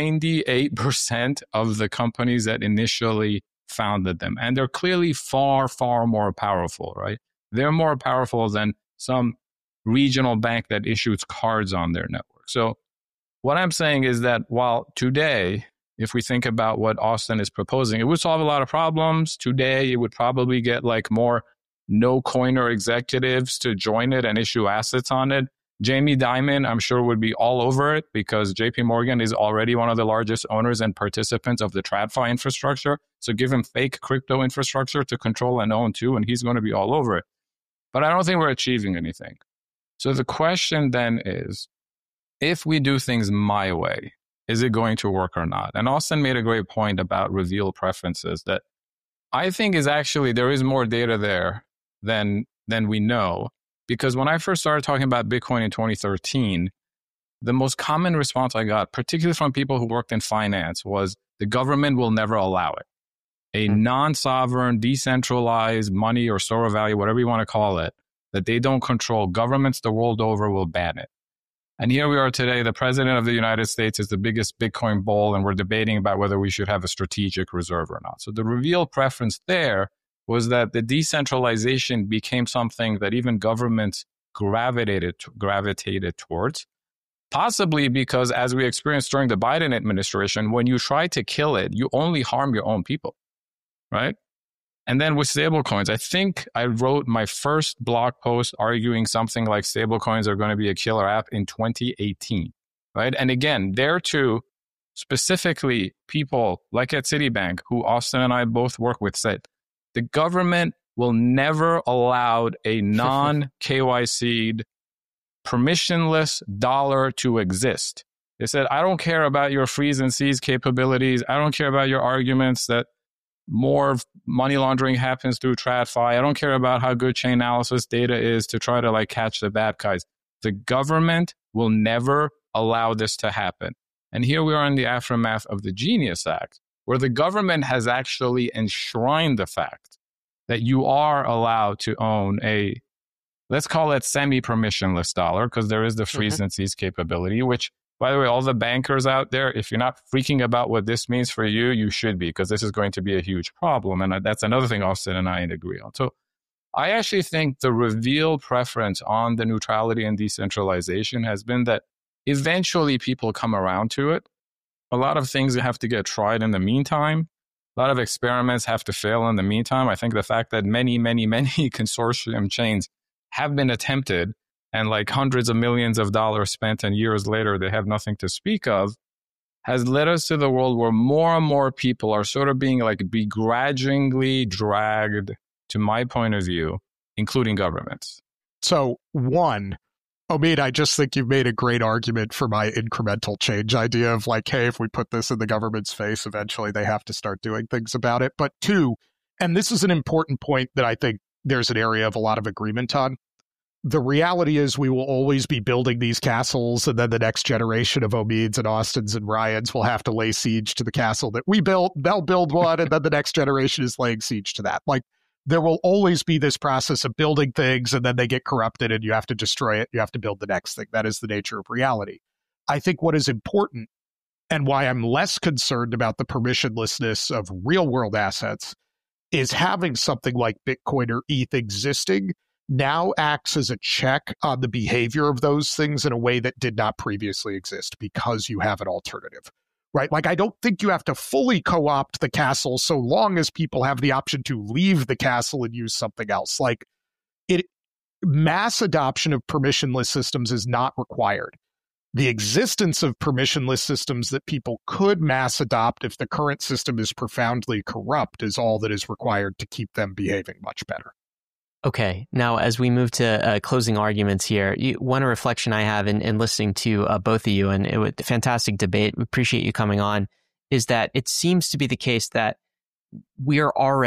Speaker 1: 98% of the companies that initially founded them. And they're clearly far, far more powerful, right? They're more powerful than some regional bank that issues cards on their network. So what I'm saying is that while today, if we think about what Austin is proposing, it would solve a lot of problems. Today, it would probably get like more no-coiner executives to join it and issue assets on it. Jamie Dimon, I'm sure, would be all over it because JP Morgan is already one of the largest owners and participants of the TradFi infrastructure. So give him fake crypto infrastructure to control and own too, and he's going to be all over it. But I don't think we're achieving anything. So the question then is, if we do things my way, is it going to work or not? And Austin made a great point about reveal preferences that I think is actually, there is more data there than we know. Because when I first started talking about Bitcoin in 2013, the most common response I got, particularly from people who worked in finance, was the government will never allow it. A non-sovereign, decentralized money or store of value, whatever you want to call it, that they don't control, governments the world over will ban it. And here we are today, the president of the United States is the biggest Bitcoin bull, and we're debating about whether we should have a strategic reserve or not. So the reveal preference there was that the decentralization became something that even governments gravitated towards, possibly because, as we experienced during the Biden administration, when you try to kill it, you only harm your own people, right? And then with stablecoins, I think I wrote my first blog post arguing something like stablecoins are going to be a killer app in 2018, right? And again, there too, specifically people like at Citibank, who Austin and I both work with, said, the government will never allow a non-KYC'd, permissionless dollar to exist. They said, I don't care about your freeze and seize capabilities. I don't care about your arguments that more money laundering happens through TradFi. I don't care about how good chain analysis data is to try to like catch the bad guys. The government will never allow this to happen. And here we are in the aftermath of the Genius Act, where the government has actually enshrined the fact that you are allowed to own a, let's call it semi-permissionless dollar, because there is the freeze and seize capability, which, by the way, all the bankers out there, if you're not freaking about what this means for you, you should be, because this is going to be a huge problem. And that's another thing Austin and I agree on. So I actually think the reveal preference on the neutrality and decentralization has been that eventually people come around to it. A lot of things have to get tried in the meantime. A lot of experiments have to fail in the meantime. I think the fact that many, many, many consortium chains have been attempted and like hundreds of millions of dollars spent and years later they have nothing to speak of, has led us to the world where more and more people are sort of being like begrudgingly dragged, to my point of view, including governments.
Speaker 3: So one, Omid, I just think you've made a great argument for my incremental change idea of like, hey, if we put this in the government's face, eventually they have to start doing things about it. But two, and this is an important point that I think there's an area of a lot of agreement on. The reality is we will always be building these castles, and then the next generation of Omids and Austins and Ryans will have to lay siege to the castle that we built. They'll build one, and then the next generation is laying siege to that. Like, there will always be this process of building things, and then they get corrupted, and you have to destroy it. You have to build the next thing. That is the nature of reality. I think what is important, and why I'm less concerned about the permissionlessness of real-world assets, is having something like Bitcoin or ETH existing now acts as a check on the behavior of those things in a way that did not previously exist because you have an alternative, right? Like, I don't think you have to fully co-opt the castle so long as people have the option to leave the castle and use something else. Like, mass adoption of permissionless systems is not required. the existence of permissionless systems that people could mass adopt if the current system is profoundly corrupt is all that is required to keep them behaving much better.
Speaker 2: Okay. Now, as we move to closing arguments here, one reflection I have in listening to both of you, and it was a fantastic debate, we appreciate you coming on, is that it seems to be the case that we're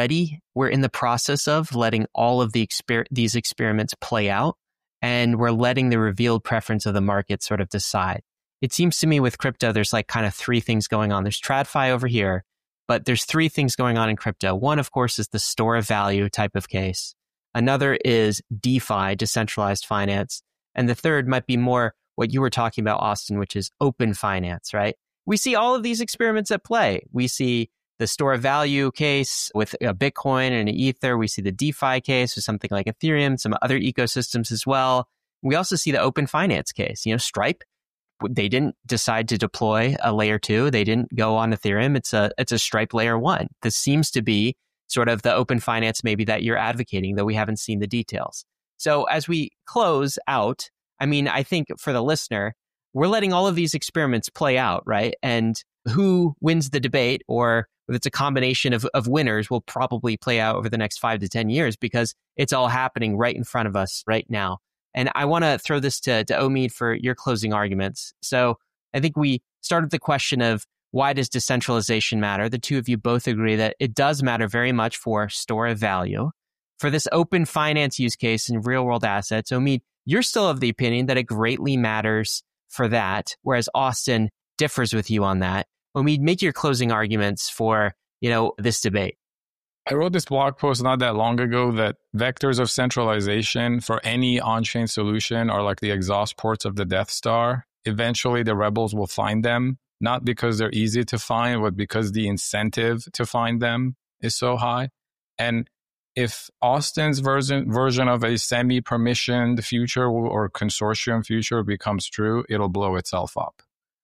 Speaker 2: in the process of letting all of these experiments play out, and we're letting the revealed preference of the market sort of decide. It seems to me with crypto, there's like kind of three things going on. There's TradFi over here, but there's three things going on in crypto. One, of course, is the store of value type of case. Another is DeFi, decentralized finance. And the third might be more what you were talking about, Austin, which is open finance, right? We see all of these experiments at play. We see the store of value case with a Bitcoin and an Ether. We see the DeFi case with something like Ethereum, some other ecosystems as well. We also see the open finance case. Stripe, they didn't decide to deploy a layer 2. They didn't go on Ethereum. It's a Stripe layer 1. This seems to be sort of the open finance maybe that you're advocating, though we haven't seen the details. So as we close out, I think for the listener, we're letting all of these experiments play out, right? And who wins the debate, or if it's a combination of winners, will probably play out over the next 5 to 10 years because it's all happening right in front of us right now. And I want to throw this to Omid for your closing arguments. So I think we started the question of, why does decentralization matter? The two of you both agree that it does matter very much for store of value. For this open finance use case in real world assets, Omid, you're still of the opinion that it greatly matters for that, whereas Austin differs with you on that. Omid, make your closing arguments for, this debate.
Speaker 1: I wrote this blog post not that long ago that vectors of centralization for any on-chain solution are like the exhaust ports of the Death Star. Eventually, the rebels will find them. Not because they're easy to find, but because the incentive to find them is so high. And if Austin's version of a semi-permissioned future or consortium future becomes true, it'll blow itself up.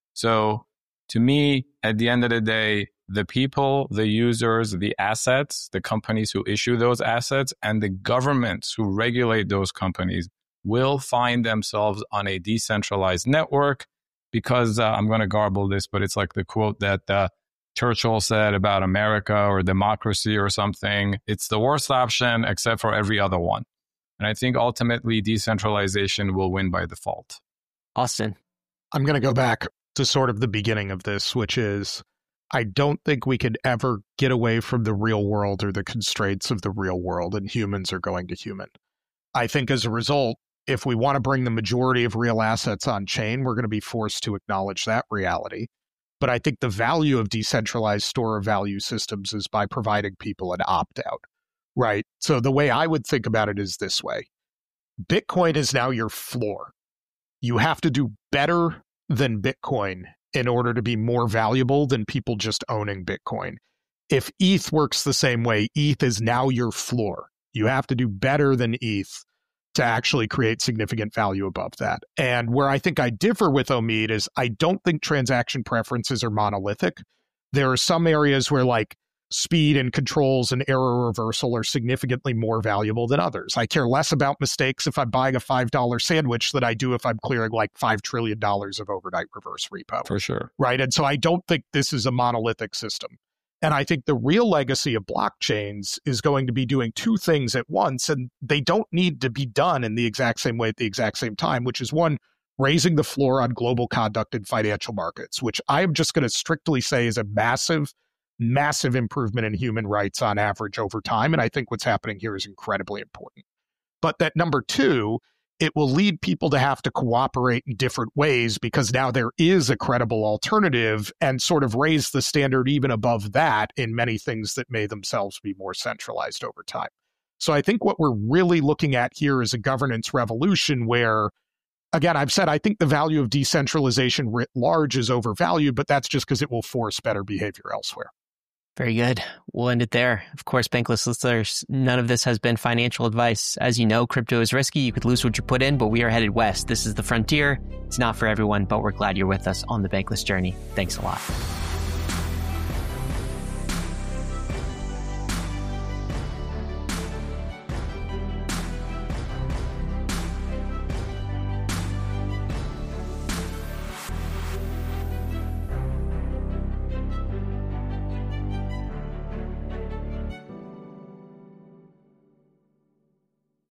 Speaker 1: So to me, at the end of the day, the people, the users, the assets, the companies who issue those assets, and the governments who regulate those companies will find themselves on a decentralized network. Because I'm going to garble this, but it's like the quote that Churchill said about America or democracy or something. It's the worst option except for every other one. And I think ultimately decentralization will win by default.
Speaker 2: Austin.
Speaker 3: I'm going to go back to sort of the beginning of this, which is I don't think we could ever get away from the real world or the constraints of the real world, and humans are going to human. I think as a result, if we want to bring the majority of real assets on chain, we're going to be forced to acknowledge that reality. But I think the value of decentralized store of value systems is by providing people an opt-out, right? So the way I would think about it is this way. Bitcoin is now your floor. You have to do better than Bitcoin in order to be more valuable than people just owning Bitcoin. If ETH works the same way, ETH is now your floor. You have to do better than ETH to actually create significant value above that. And where I think I differ with Omid is I don't think transaction preferences are monolithic. There are some areas where like speed and controls and error reversal are significantly more valuable than others. I care less about mistakes if I'm buying a $5 sandwich than I do if I'm clearing like $5 trillion of overnight reverse repo.
Speaker 1: For sure.
Speaker 3: Right. And so I don't think this is a monolithic system. And I think the real legacy of blockchains is going to be doing two things at once, and they don't need to be done in the exact same way at the exact same time, which is one, raising the floor on global conduct in financial markets, which I am just going to strictly say is a massive, massive improvement in human rights on average over time. And I think what's happening here is incredibly important. But that number two, it will lead people to have to cooperate in different ways because now there is a credible alternative, and sort of raise the standard even above that in many things that may themselves be more centralized over time. So I think what we're really looking at here is a governance revolution where, again, I've said I think the value of decentralization writ large is overvalued, but that's just because it will force better behavior elsewhere.
Speaker 2: Very good. We'll end it there. Of course, Bankless listeners, none of this has been financial advice. As you know, crypto is risky. You could lose what you put in, but we are headed west. This is the frontier. It's not for everyone, but we're glad you're with us on the Bankless journey. Thanks a lot.